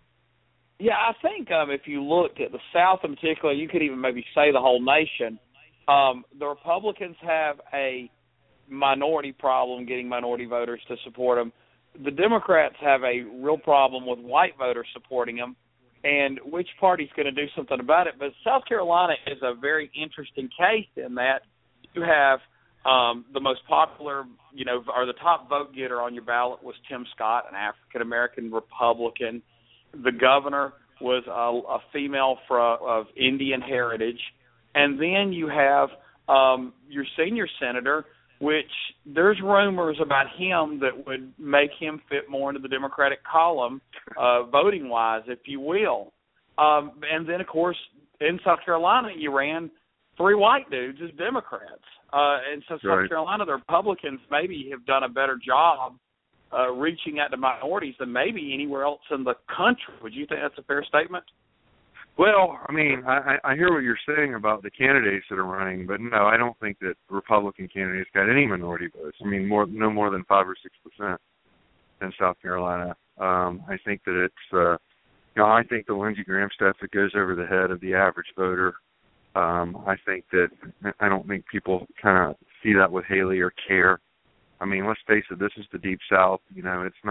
Yeah, I think um, if you looked at the South in particular, you could even maybe say the whole nation, um, the Republicans have a minority problem getting minority voters to support them. The Democrats have a real problem with white voters supporting them, and which party's going to do something about it. But South Carolina is a very interesting case in that you have um, the most popular, you know, or the top vote getter on your ballot was Tim Scott, an African-American Republican. The governor was a, a female from, of Indian heritage. And then you have um, your senior senator, which there's rumors about him that would make him fit more into the Democratic column, uh, voting-wise, if you will. Um, and then, of course, in South Carolina, you ran three white dudes as Democrats. Uh, and so South right. Carolina, the Republicans maybe have done a better job uh, reaching out to minorities than maybe anywhere else in the country. Would you think that's a fair statement? Well, I mean, I, I hear what you're saying about the candidates that are running, but no, I don't think that Republican candidates got any minority votes. I mean, more no more than five or six percent in South Carolina. Um, I think that it's, uh, you know, I think the Lindsey Graham stuff that goes over the head of the average voter. Um, I think that I don't think people kind of see that with Haley or care. I mean, let's face it, this is the Deep South. You know, it's not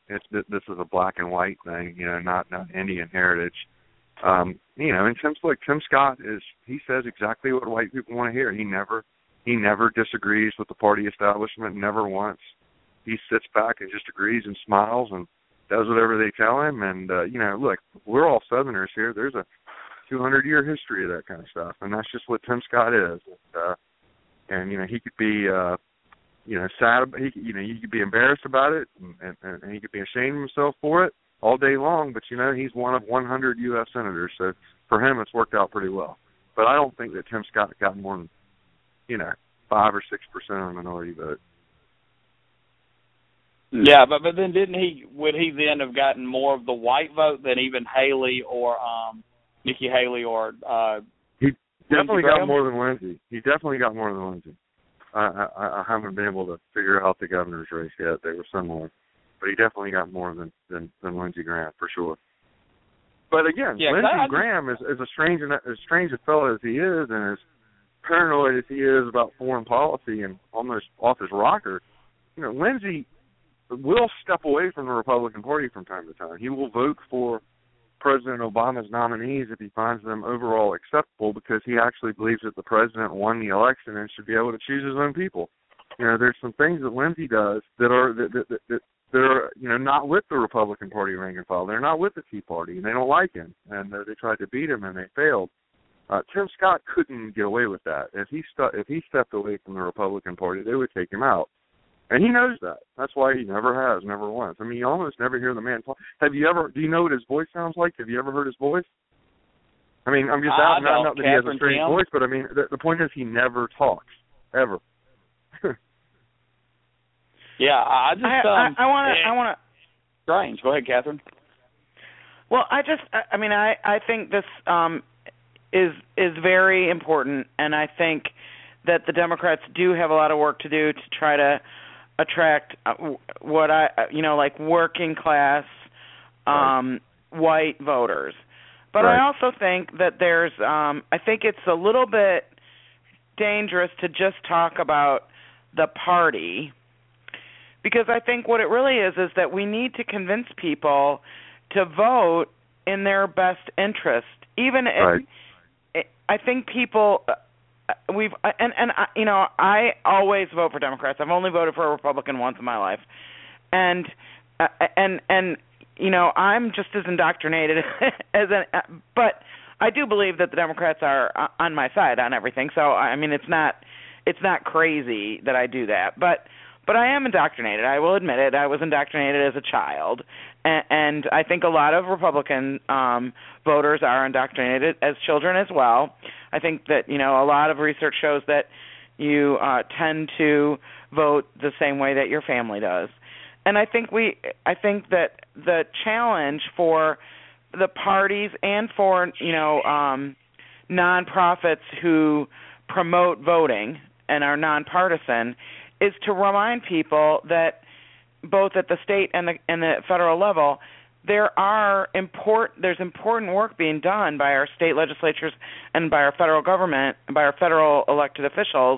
it's this is a black and white thing, you know, not not Indian heritage. Um, you know, and Tim, like Tim Scott is, he says exactly what white people want to hear. He never he never disagrees with the party establishment, never once. He sits back and just agrees and smiles and does whatever they tell him. And uh, you know, look, we're all Southerners here. There's a two hundred year history of that kind of stuff, and that's just what Tim Scott is. Uh, and you know, he could be. Uh, You know, sad. He, you know, you could be embarrassed about it, and, and, and he could be ashamed of himself for it all day long. But you know, he's one of one hundred U S senators, so for him, it's worked out pretty well. But I don't think that Tim Scott got more than, you know, five or six percent of the minority vote. Yeah, but but then didn't he? Would he then have gotten more of the white vote than even Haley or um, Nikki Haley or? Uh, he definitely Lindsey got more than Lindsey. He definitely got more than Lindsey. I, I, I haven't been able to figure out the governor's race yet. They were similar, but he definitely got more than than, than Lindsey Graham for sure. But again, yeah, Lindsey I, I Graham is, is a strange as strange a fellow as he is, and as paranoid as he is about foreign policy and almost off his rocker. You know, Lindsey will step away from the Republican Party from time to time. He will vote for President Obama's nominees if he finds them overall acceptable, because he actually believes that the president won the election and should be able to choose his own people. You know, there's some things that Lindsey does that are that that, that, that are you know not with the Republican Party rank and file. They're not with the Tea Party, and they don't like him, and uh, they tried to beat him and they failed. Uh, Tim Scott couldn't get away with that. If he stu- if he stepped away from the Republican Party, they would take him out. And he knows that. That's why he never has, never once. I mean, you almost never hear the man talk. Have you ever, do you know what his voice sounds like? Have you ever heard his voice? I mean, I'm just I out, not, not that he has a strange Tim. voice, but I mean, the, the point is he never talks, ever. yeah, I just, I, um, I want to, I want to. Strange. Go ahead, Catherine. Well, I just, I mean, I, I think this um, is is very important, and I think that the Democrats do have a lot of work to do to try to attract uh, what I, you know, like working class um, right. white voters. But right. I also think that there's, um, I think it's a little bit dangerous to just talk about the party, because I think what it really is is that we need to convince people to vote in their best interest. Even right. if, I think people... We've and and I, you know I always vote for Democrats. I've only voted for a Republican once in my life, and uh, and and you know I'm just as indoctrinated as an. But I do believe that the Democrats are on my side on everything. So I mean it's not it's not crazy that I do that, but but I am indoctrinated. I will admit it. I was indoctrinated as a child, and, and I think a lot of Republican um, voters are indoctrinated as children as well. I think that, you know, a lot of research shows that you uh, tend to vote the same way that your family does. And I think we, I think that the challenge for the parties and for, you know, um, nonprofits who promote voting and are nonpartisan is to remind people that both at the state and the and the federal level, there are important there's important work being done by our state legislatures and by our federal government, by our federal elected officials,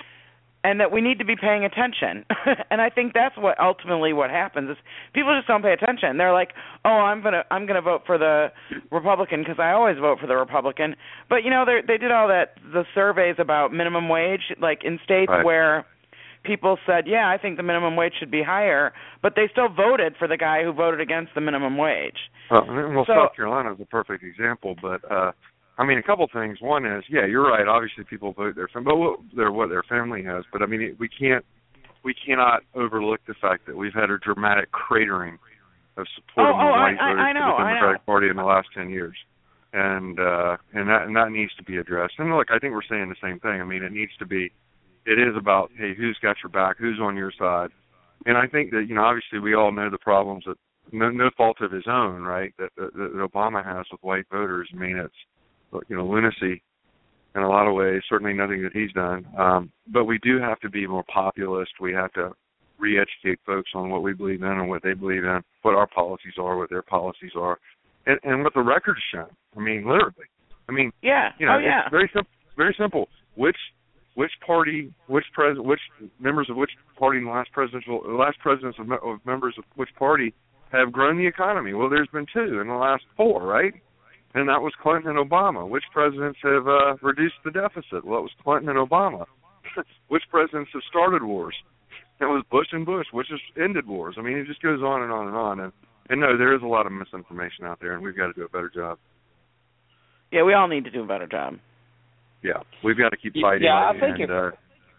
and that we need to be paying attention. And I think that's what ultimately what happens is people just don't pay attention. They're like, "Oh, I'm gonna I'm gonna vote for the Republican because I always vote for the Republican." But you know, they they did all that the surveys about minimum wage, like in states right. where people said, yeah, I think the minimum wage should be higher, but they still voted for the guy who voted against the minimum wage. Well, well so, South Carolina is a perfect example, but uh, I mean, a couple things. One is, yeah, you're right. Obviously, people vote their but what their what their family has. But I mean, it, we can't we cannot overlook the fact that we've had a dramatic cratering of support oh, among oh, white I, voters I know, for the Democratic I know. Party in the last ten years, and uh, and that and that needs to be addressed. And look, I think we're saying the same thing. I mean, it needs to be. It is about, hey, who's got your back, who's on your side. And I think that, you know, obviously we all know the problems that, no, no fault of his own, right, that, that, that Obama has with white voters. I mean, it's, you know, lunacy in a lot of ways, certainly nothing that he's done. Um, but we do have to be more populist. We have to re-educate folks on what we believe in and what they believe in, what our policies are, what their policies are, and, and what the record has shown. I mean, literally. I mean, yeah. you know, oh, yeah. it's very simple. Very simple. Which Which party, which pres, which members of which party in the last presidential, the last presidents of, me, of members of which party have grown the economy? Well, there's been two in the last four, right? And that was Clinton and Obama. Which presidents have uh, reduced the deficit? Well, it was Clinton and Obama. Which presidents have started wars? It was Bush and Bush. Which has ended wars? I mean, it just goes on and on and on. And, and no, there is a lot of misinformation out there, and we've got to do a better job. Yeah, we all need to do a better job. Yeah, we've got to keep fighting. Yeah, I think and, if, uh,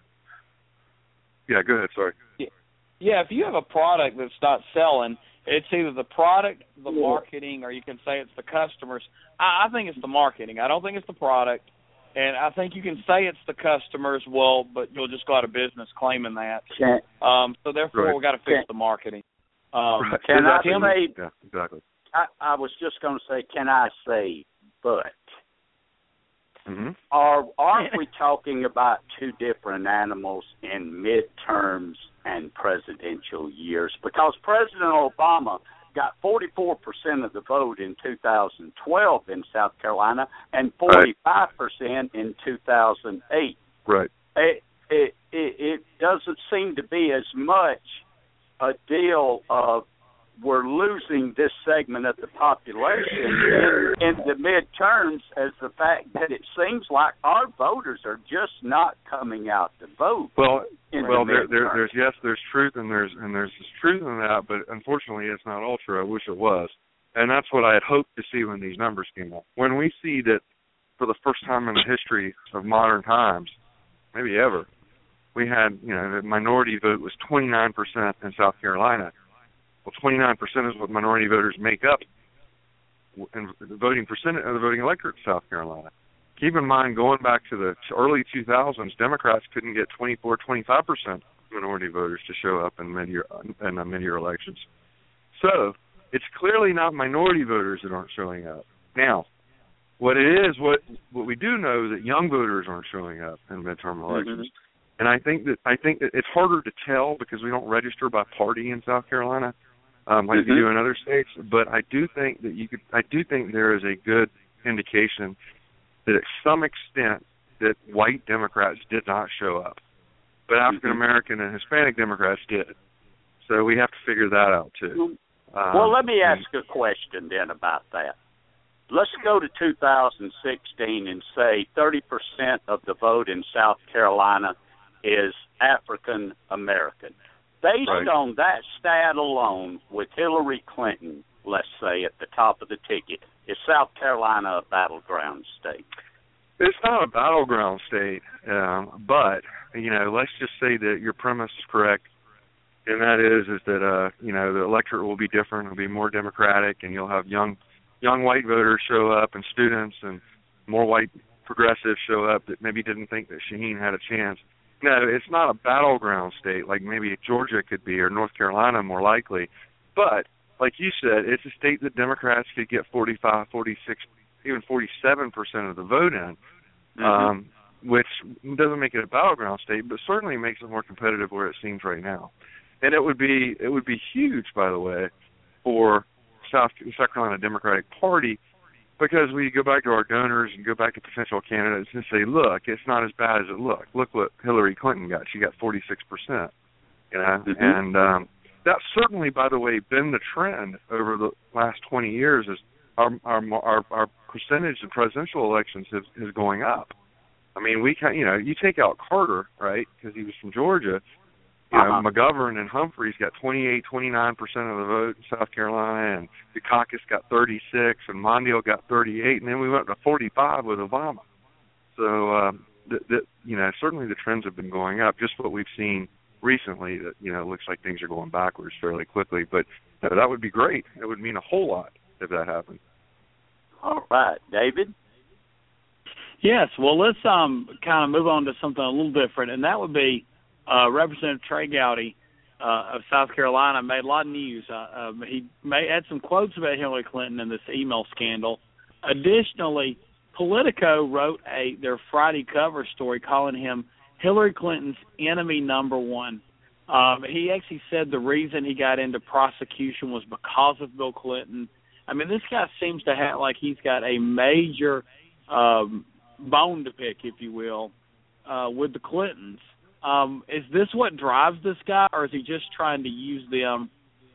yeah, go ahead. Sorry. Yeah, if you have a product that's not selling, it's either the product, the marketing, or you can say it's the customers. I, I think it's the marketing. I don't think it's the product. And I think you can say it's the customers, well, but you'll just go out of business claiming that. Um, so therefore, right. we've got to fix the marketing. Um, right. Can I Tim, say? Yeah, exactly. I, I was just going to say, can I say, but mm-hmm. are aren't we talking about two different animals in midterms and presidential years? Because President Obama got forty-four percent of the vote in two thousand twelve in South Carolina and forty-five percent in two thousand eight. Right. It, it, it, it doesn't seem to be as much a deal of we're losing this segment of the population in, in the midterms as the fact that it seems like our voters are just not coming out to vote. Well, well, the there, there, there's yes, there's truth, and there's and there's truth in that, but unfortunately, it's not all true. I wish it was, and that's what I had hoped to see when these numbers came up. When we see that for the first time in the history of modern times, maybe ever, we had, you know, the minority vote was twenty-nine percent in South Carolina. Well, twenty-nine percent is what minority voters make up in the voting percentage of the voting electorate in South Carolina. Keep in mind, going back to the early two thousands, Democrats couldn't get twenty-four, twenty-five percent minority voters to show up in mid-year in the mid-year elections. So it's clearly not minority voters that aren't showing up. Now, what it is, what what we do know is that young voters aren't showing up in midterm elections. Mm-hmm. And I think that I think that it's harder to tell because we don't register by party in South Carolina. Um, like mm-hmm. you do in other states, but I do think that you could. I do think there is a good indication that, at some extent, that white Democrats did not show up, but African American and Hispanic Democrats did. So we have to figure that out too. Um, well, let me ask a question then about that. Let's go to two thousand sixteen and say thirty percent of the vote in South Carolina is African American. Based right. on that stat alone, with Hillary Clinton, let's say, at the top of the ticket, is South Carolina a battleground state? It's not a battleground state, um, but, you know, let's just say that your premise is correct, and that is is that, uh, you know, the electorate will be different, it'll be more democratic, and you'll have young young white voters show up and students and more white progressives show up that maybe didn't think that Shaheen had a chance. No, it's not a battleground state like maybe Georgia could be or North Carolina more likely. But, like you said, it's a state that Democrats could get forty-five, forty-six, even forty-seven percent of the vote in, mm-hmm. um, which doesn't make it a battleground state, but certainly makes it more competitive where it seems right now. And it would be it would be huge, by the way, for South, South Carolina Democratic Party, because we go back to our donors and go back to potential candidates and say, look, it's not as bad as it looked. Look what Hillary Clinton got. She got forty-six percent. You know, mm-hmm. And um, that's certainly, by the way, been the trend over the last twenty years is our our our, our percentage of presidential elections is, is going up. I mean, we can, you know, you take out Carter, right, because he was from Georgia. You know, uh-huh. McGovern and Humphreys got twenty-eight, twenty-nine percent of the vote in South Carolina, and Dukakis got thirty-six, and Mondale got thirty-eight, and then we went to forty-five with Obama. So, um, th- th- you know, certainly the trends have been going up. Just what we've seen recently, that, you know, looks like things are going backwards fairly quickly. But you know, that would be great. It would mean a whole lot if that happened. All right, David. Yes, well, let's um kind of move on to something a little different, and that would be Uh, Representative Trey Gowdy uh, of South Carolina made a lot of news. Uh, um, he may, had some quotes about Hillary Clinton in this email scandal. Additionally, Politico wrote a their Friday cover story calling him Hillary Clinton's enemy number one. Um, he actually said the reason he got into prosecution was because of Bill Clinton. I mean, this guy seems to have like he's got a major um, bone to pick, if you will, uh, with the Clintons. Um, is this what drives this guy, or is he just trying to use them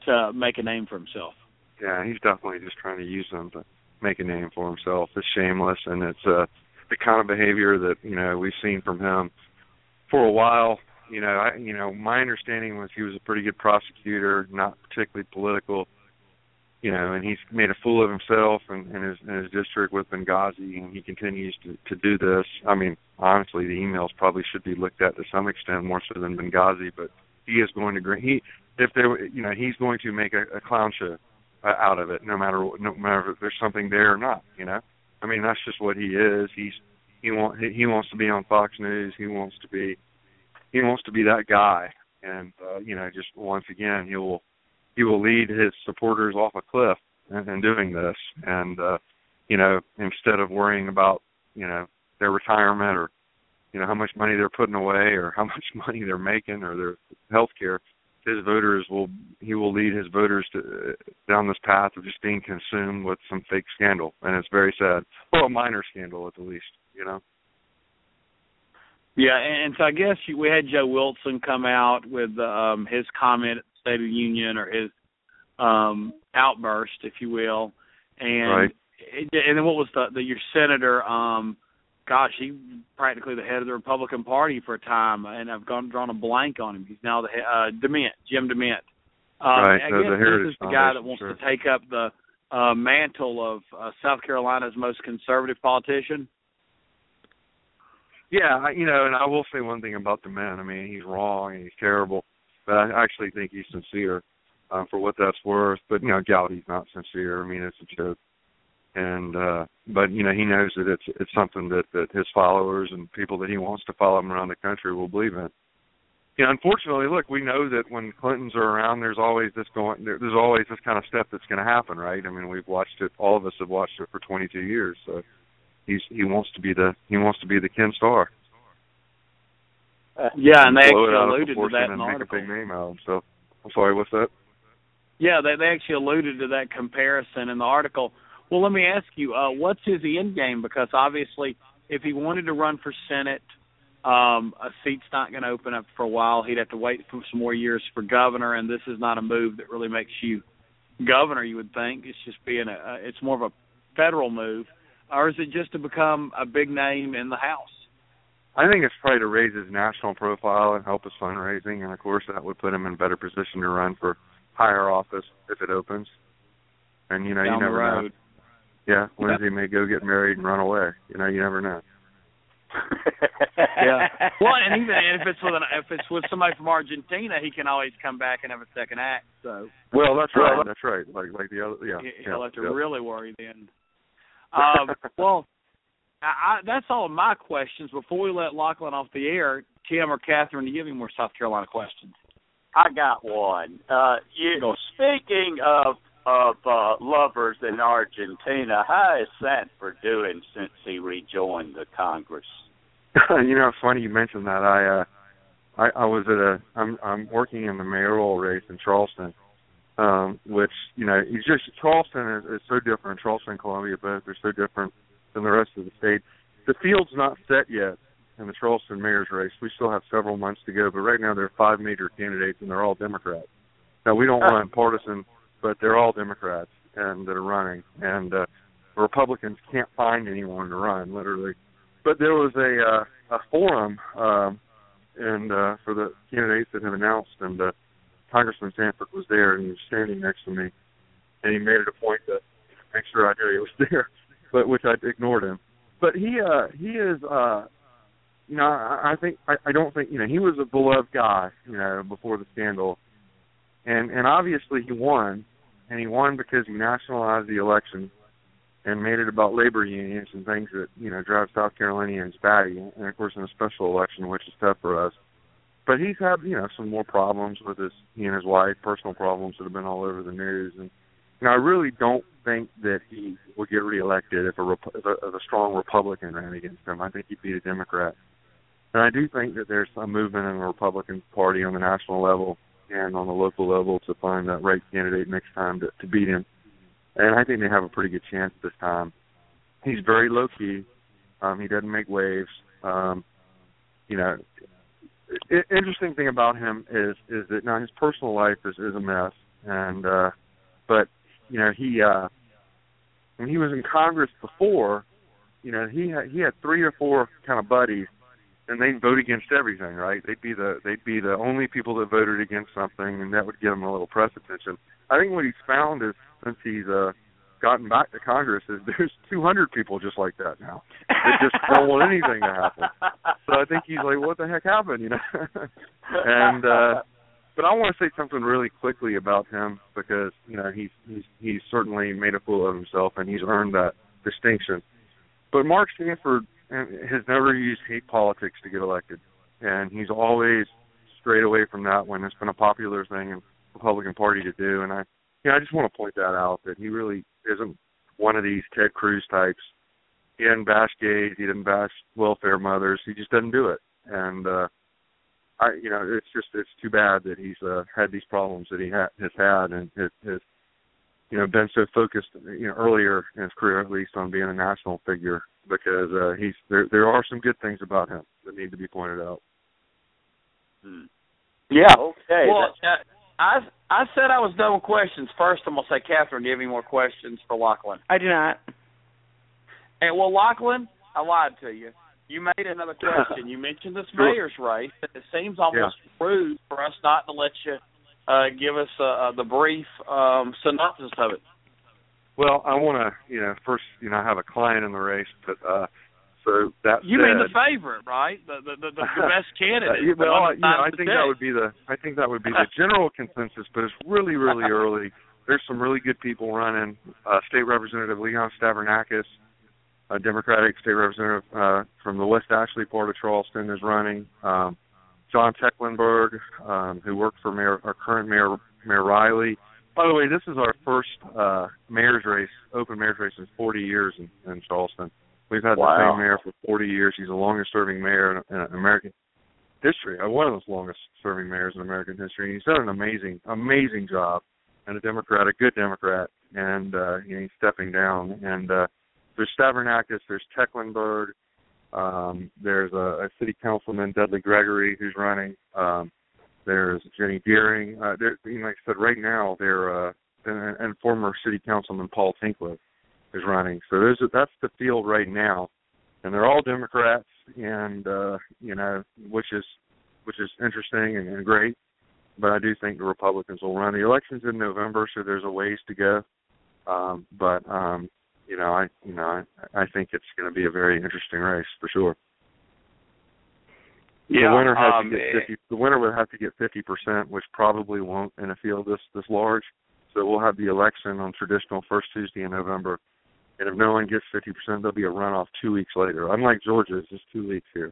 to make a name for himself. Yeah, he's definitely just trying to use them to make a name for himself. It's shameless, and it's uh, the kind of behavior that, you know, we've seen from him for a while. You know, I, you know, my understanding was he was a pretty good prosecutor, not particularly political. You know, and he's made a fool of himself and, and his, in his district with Benghazi, and he continues to, to do this. I mean, honestly, the emails probably should be looked at to some extent more so than Benghazi, but he is going to he if there you know he's going to make a, a clown show uh, out of it, no matter no matter if there's something there or not. You know, I mean that's just what he is. He's he want he wants to be on Fox News. He wants to be he wants to be that guy, and uh, you know, just once again he will. He will lead his supporters off a cliff in, in doing this, and uh, you know, instead of worrying about you know their retirement or you know how much money they're putting away or how much money they're making or their health care, his voters will he will lead his voters to, uh, down this path of just being consumed with some fake scandal, and it's very sad. Well, a minor scandal at the least, you know. Yeah, and, and so I guess you, we had Joe Wilson come out with um, his comment. State of the Union or his um, outburst, if you will, and right. it, and then what was the, the your senator? Um, gosh, he practically the head of the Republican Party for a time, and I've gone drawn a blank on him. He's now the uh, DeMint, Jim DeMint. Uh, right, I the, guess the this is the guy that wants sure. to take up the uh, mantle of uh, South Carolina's most conservative politician. Yeah, I, you know, and I will say one thing about DeMint. I mean, he's wrong and he's terrible. But I actually think he's sincere uh, for what that's worth. But, you know, Gowdy's not sincere. I mean, it's a joke. And, uh, but, you know, he knows that it's it's something that, that his followers and people that he wants to follow him around the country will believe in. You know, unfortunately, look, we know that when Clintons are around, there's always this going, there's always this kind of stuff that's going to happen, right? I mean, we've watched it, all of us have watched it for twenty-two years. So he's he wants to be the he wants to be the Ken Starr. Uh, yeah, and they blow actually it out of alluded to that in and the make article. a big name out of himself. I'm sorry, what's that? Yeah, they they actually alluded to that comparison in the article. Well, let me ask you, uh, what's his end game? Because obviously, if he wanted to run for Senate, um, a seat's not going to open up for a while. He'd have to wait for some more years for governor, and this is not a move that really makes you governor, you would think. It's just being a, uh, it's more of a federal move. Or is it just to become a big name in the House? I think it's probably to raise his national profile and help his fundraising, and of course that would put him in a better position to run for higher office if it opens. And you know, Down you never the road. know. Yeah, Lindsay Yep. may go get married and run away. You know, you never know. Yeah. Well, and even if it's with an, if it's with somebody from Argentina, he can always come back and have a second act. So. Well, that's right. That's right. Like like the other. Yeah. He'll yeah, have to yeah. really worry then. Um, well. I, I, that's all of my questions. Before we let Lachlan off the air, Tim or Catherine, do you have any more South Carolina questions? I got one. Uh, you, speaking of of uh, lovers in Argentina, how is Sanford doing since he rejoined the Congress? You know, it's funny you mentioned that. I uh, I, I was at a. I'm I'm working in the mayoral race in Charleston, um, which you know, it's just Charleston is, is so different. Charleston and Columbia both are so different than the rest of the state. The field's not set yet in the Charleston mayor's race. We still have several months to go, but right now there are five major candidates, and they're all Democrats. Now, we don't run partisan, but they're all Democrats and that are running, and uh, Republicans can't find anyone to run, literally. But there was a uh, a forum um, and uh, for the candidates that have announced, and uh, Congressman Sanford was there, and he was standing next to me, and he made it a point to make sure I knew he was there. But which I ignored him. But he uh, he is uh, you know I, I think I, I don't think you know he was a beloved guy you know before the scandal, and and obviously he won, and he won because he nationalized the election and made it about labor unions and things that you know drive South Carolinians batty, and of course in a special election, which is tough for us. But he's had you know some more problems with his he and his wife, personal problems that have been all over the news, and you know I really don't think that he would get reelected if a, if a if a strong Republican ran against him. I think he'd beat a Democrat. And I do think that there's a movement in the Republican Party on the national level and on the local level to find that right candidate next time to, to beat him. And I think they have a pretty good chance this time. He's very low-key. Um, he doesn't make waves. Um, you know, I- interesting thing about him is is that now his personal life is, is a mess. And uh, but you know he uh, when he was in Congress before, you know he had, he had three or four kind of buddies, and they'd vote against everything, right? They'd be the they'd be the only people that voted against something, and that would give him a little press attention. I think what he's found is since he's uh, gotten back to Congress is there's two hundred people just like that now. They just don't want anything to happen. So I think he's like, what the heck happened, you know? and uh, but I want to say something really quickly about him because you know he's he's he's certainly made a fool of himself and he's earned that distinction. But Mark Sanford has never used hate politics to get elected, and he's always strayed away from that when it's been a popular thing in the Republican Party to do. And I, you know, I just want to point that out that he really isn't one of these Ted Cruz types. He didn't bash gays, he didn't bash welfare mothers. He just doesn't do it. And uh, I, you know, it's just it's too bad that he's uh, had these problems that he ha- has had and has, has, you know, been so focused, you know, earlier in his career at least on being a national figure. Because uh, he's there, there are some good things about him that need to be pointed out. Hmm. Yeah. Okay. Well, uh, I I said I was done with questions. First, I'm gonna say, Catherine, do you have any more questions for Lachlan? I do not. And well, Lachlan, I lied to you. You made another question. You mentioned this Sure. mayor's race. It seems almost Yeah. rude for us not to let you uh, give us uh, uh, the brief um, synopsis of it. Well, I want to, you know, first, you know, I have a client in the race, but uh, so that You said, mean the favorite, right? The the, the, the best candidate. Uh, the well, one you that know, I signs think the that check. would be the, I think that would be the general consensus, but it's really, really early. There's some really good people running. Uh, State Representative Leon Stavronakis, a Democratic state representative uh, from the West Ashley part of Charleston, is running. Um, John Tecklenburg, um, who worked for Mayor, our current Mayor, Mayor Riley. By the way, this is our first uh, mayor's race, open mayor's race in forty years in, in Charleston. We've had Wow. the same mayor for forty years. He's the longest-serving mayor in, in American history, uh, one of the longest-serving mayors in American history. He's done an amazing, amazing job, and a Democrat, a good Democrat, and uh, you know, he's stepping down. And uh, there's Stavronakis, there's Tecklenburg, um, there's a, a city councilman, Dudley Gregory, who's running. Um, There's Jenny Deering. Uh, you know, like I said, right now, they're uh, and, and former city councilman Paul Tinkler is running. So there's a, that's the field right now, and they're all Democrats, and uh, you know, which is which is interesting and, and great. But I do think the Republicans will run. The election's in November, so there's a ways to go. Um, but um, you know, I you know, I, I think it's going to be a very interesting race for sure. Yeah, the winner has um, to get fifty. The winner would have to get fifty percent, which probably won't in a field this this large. So we'll have the election on traditional first Tuesday in November, and if no one gets fifty percent, there'll be a runoff two weeks later. Unlike Georgia, it's just two weeks here.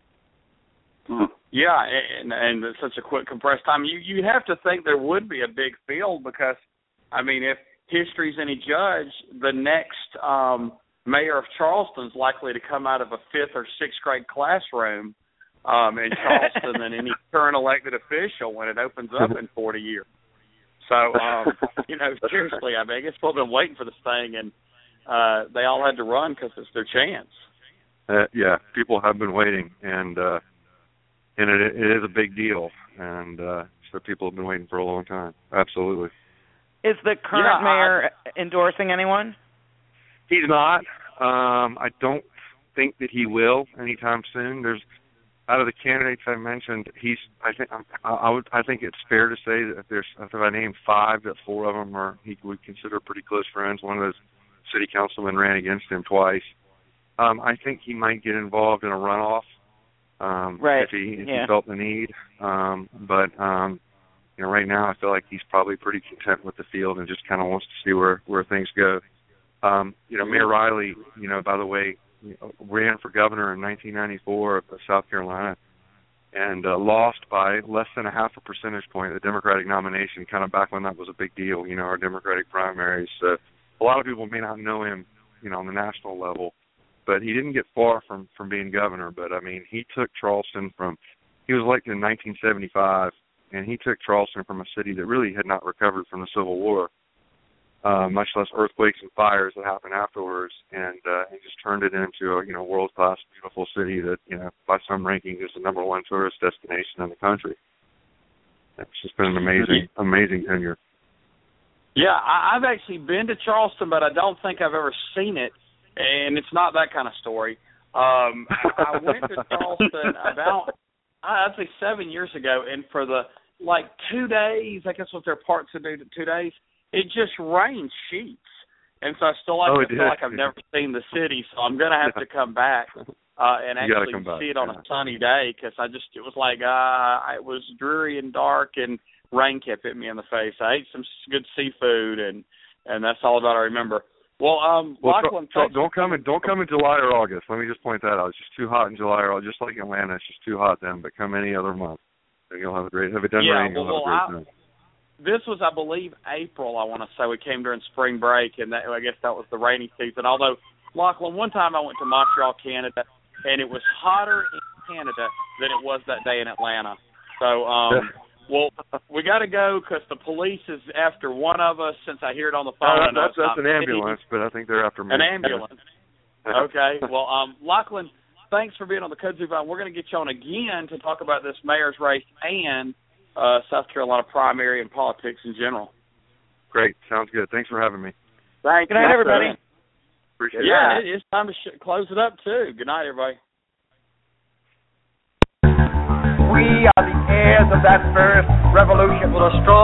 Yeah, and and it's such a quick compressed time. You you have to think there would be a big field because, I mean, if history's any judge, the next um, mayor of Charleston is likely to come out of a fifth or sixth grade classroom. Um, in Charleston than any current elected official when it opens up in forty years. So, um, you know, seriously, I mean, I guess people have been waiting for this thing, and uh, they all had to run because it's their chance. Uh, yeah, people have been waiting, and uh, and it, it is a big deal, and uh, so people have been waiting for a long time. Absolutely. Is the current Yeah, mayor I, endorsing anyone? He's not. Um, I don't think that he will anytime soon. There's out of the candidates I mentioned, he's. I think I, I would. I think it's fair to say that if there's if I name five, that four of them are he would consider pretty close friends. One of those city councilmen ran against him twice. Um, I think he might get involved in a runoff um, right. if he if yeah. he felt the need. Um, but um, you know, right now I feel like he's probably pretty content with the field and just kind of wants to see where where things go. Um, you know, Mayor Riley. You know, by the way, ran for governor in nineteen ninety-four of South Carolina and uh, lost by less than a half a percentage point the Democratic nomination, kind of back when that was a big deal, you know, our Democratic primaries. So a lot of people may not know him, you know, on the national level, but he didn't get far from, from being governor. But, I mean, he took Charleston from – he was elected in nineteen seventy-five, and he took Charleston from a city that really had not recovered from the Civil War, Uh, much less earthquakes and fires that happened afterwards, and uh, he just turned it into a you know world-class, beautiful city that you know by some rankings is the number one tourist destination in the country. It's just been an amazing, amazing tenure. Yeah, I, I've actually been to Charleston, but I don't think I've ever seen it, and it's not that kind of story. Um, I, I went to Charleston about, I'd say seven years ago, and for the, like, two days, I guess what their parks would do to two days, it just rained sheets. And so I still like, oh, I feel like I've never seen the city, so I'm going to have to come back uh, and actually see it on a sunny day, because I just, it was like, uh, it was dreary and dark, and rain kept hitting me in the face. I ate some good seafood, and, and that's all about I remember. Well, um, well, Lachlan, so, so don't come in. Don't come in July or August. Let me just point that out. It's just too hot in July or August. Just like Atlanta, it's just too hot then. But come any other month, and you'll have a great. Have it done yeah, rain, well, you'll have a great I, time. This was, I believe, April. I want to say we came during spring break, and that, I guess that was the rainy season. Although, Lachlan, one time I went to Montreal, Canada, and it was hotter in Canada than it was that day in Atlanta. So, um, well, we got to go because the police is after one of us. Since I hear it on the phone, uh, that's that's an ambulance, but I think they're after me. An ambulance. Okay. Well, um, Lachlan, thanks for being on the Kudzu Vine. We're going to get you on again to talk about this mayor's race and uh, South Carolina primary and politics in general. Great. Sounds good. Thanks for having me. Thanks. Good night, everybody. Appreciate yeah, it. Yeah, it's time to sh- close it up, too. Good night, everybody. We are the heirs of that first revolution. Will a strong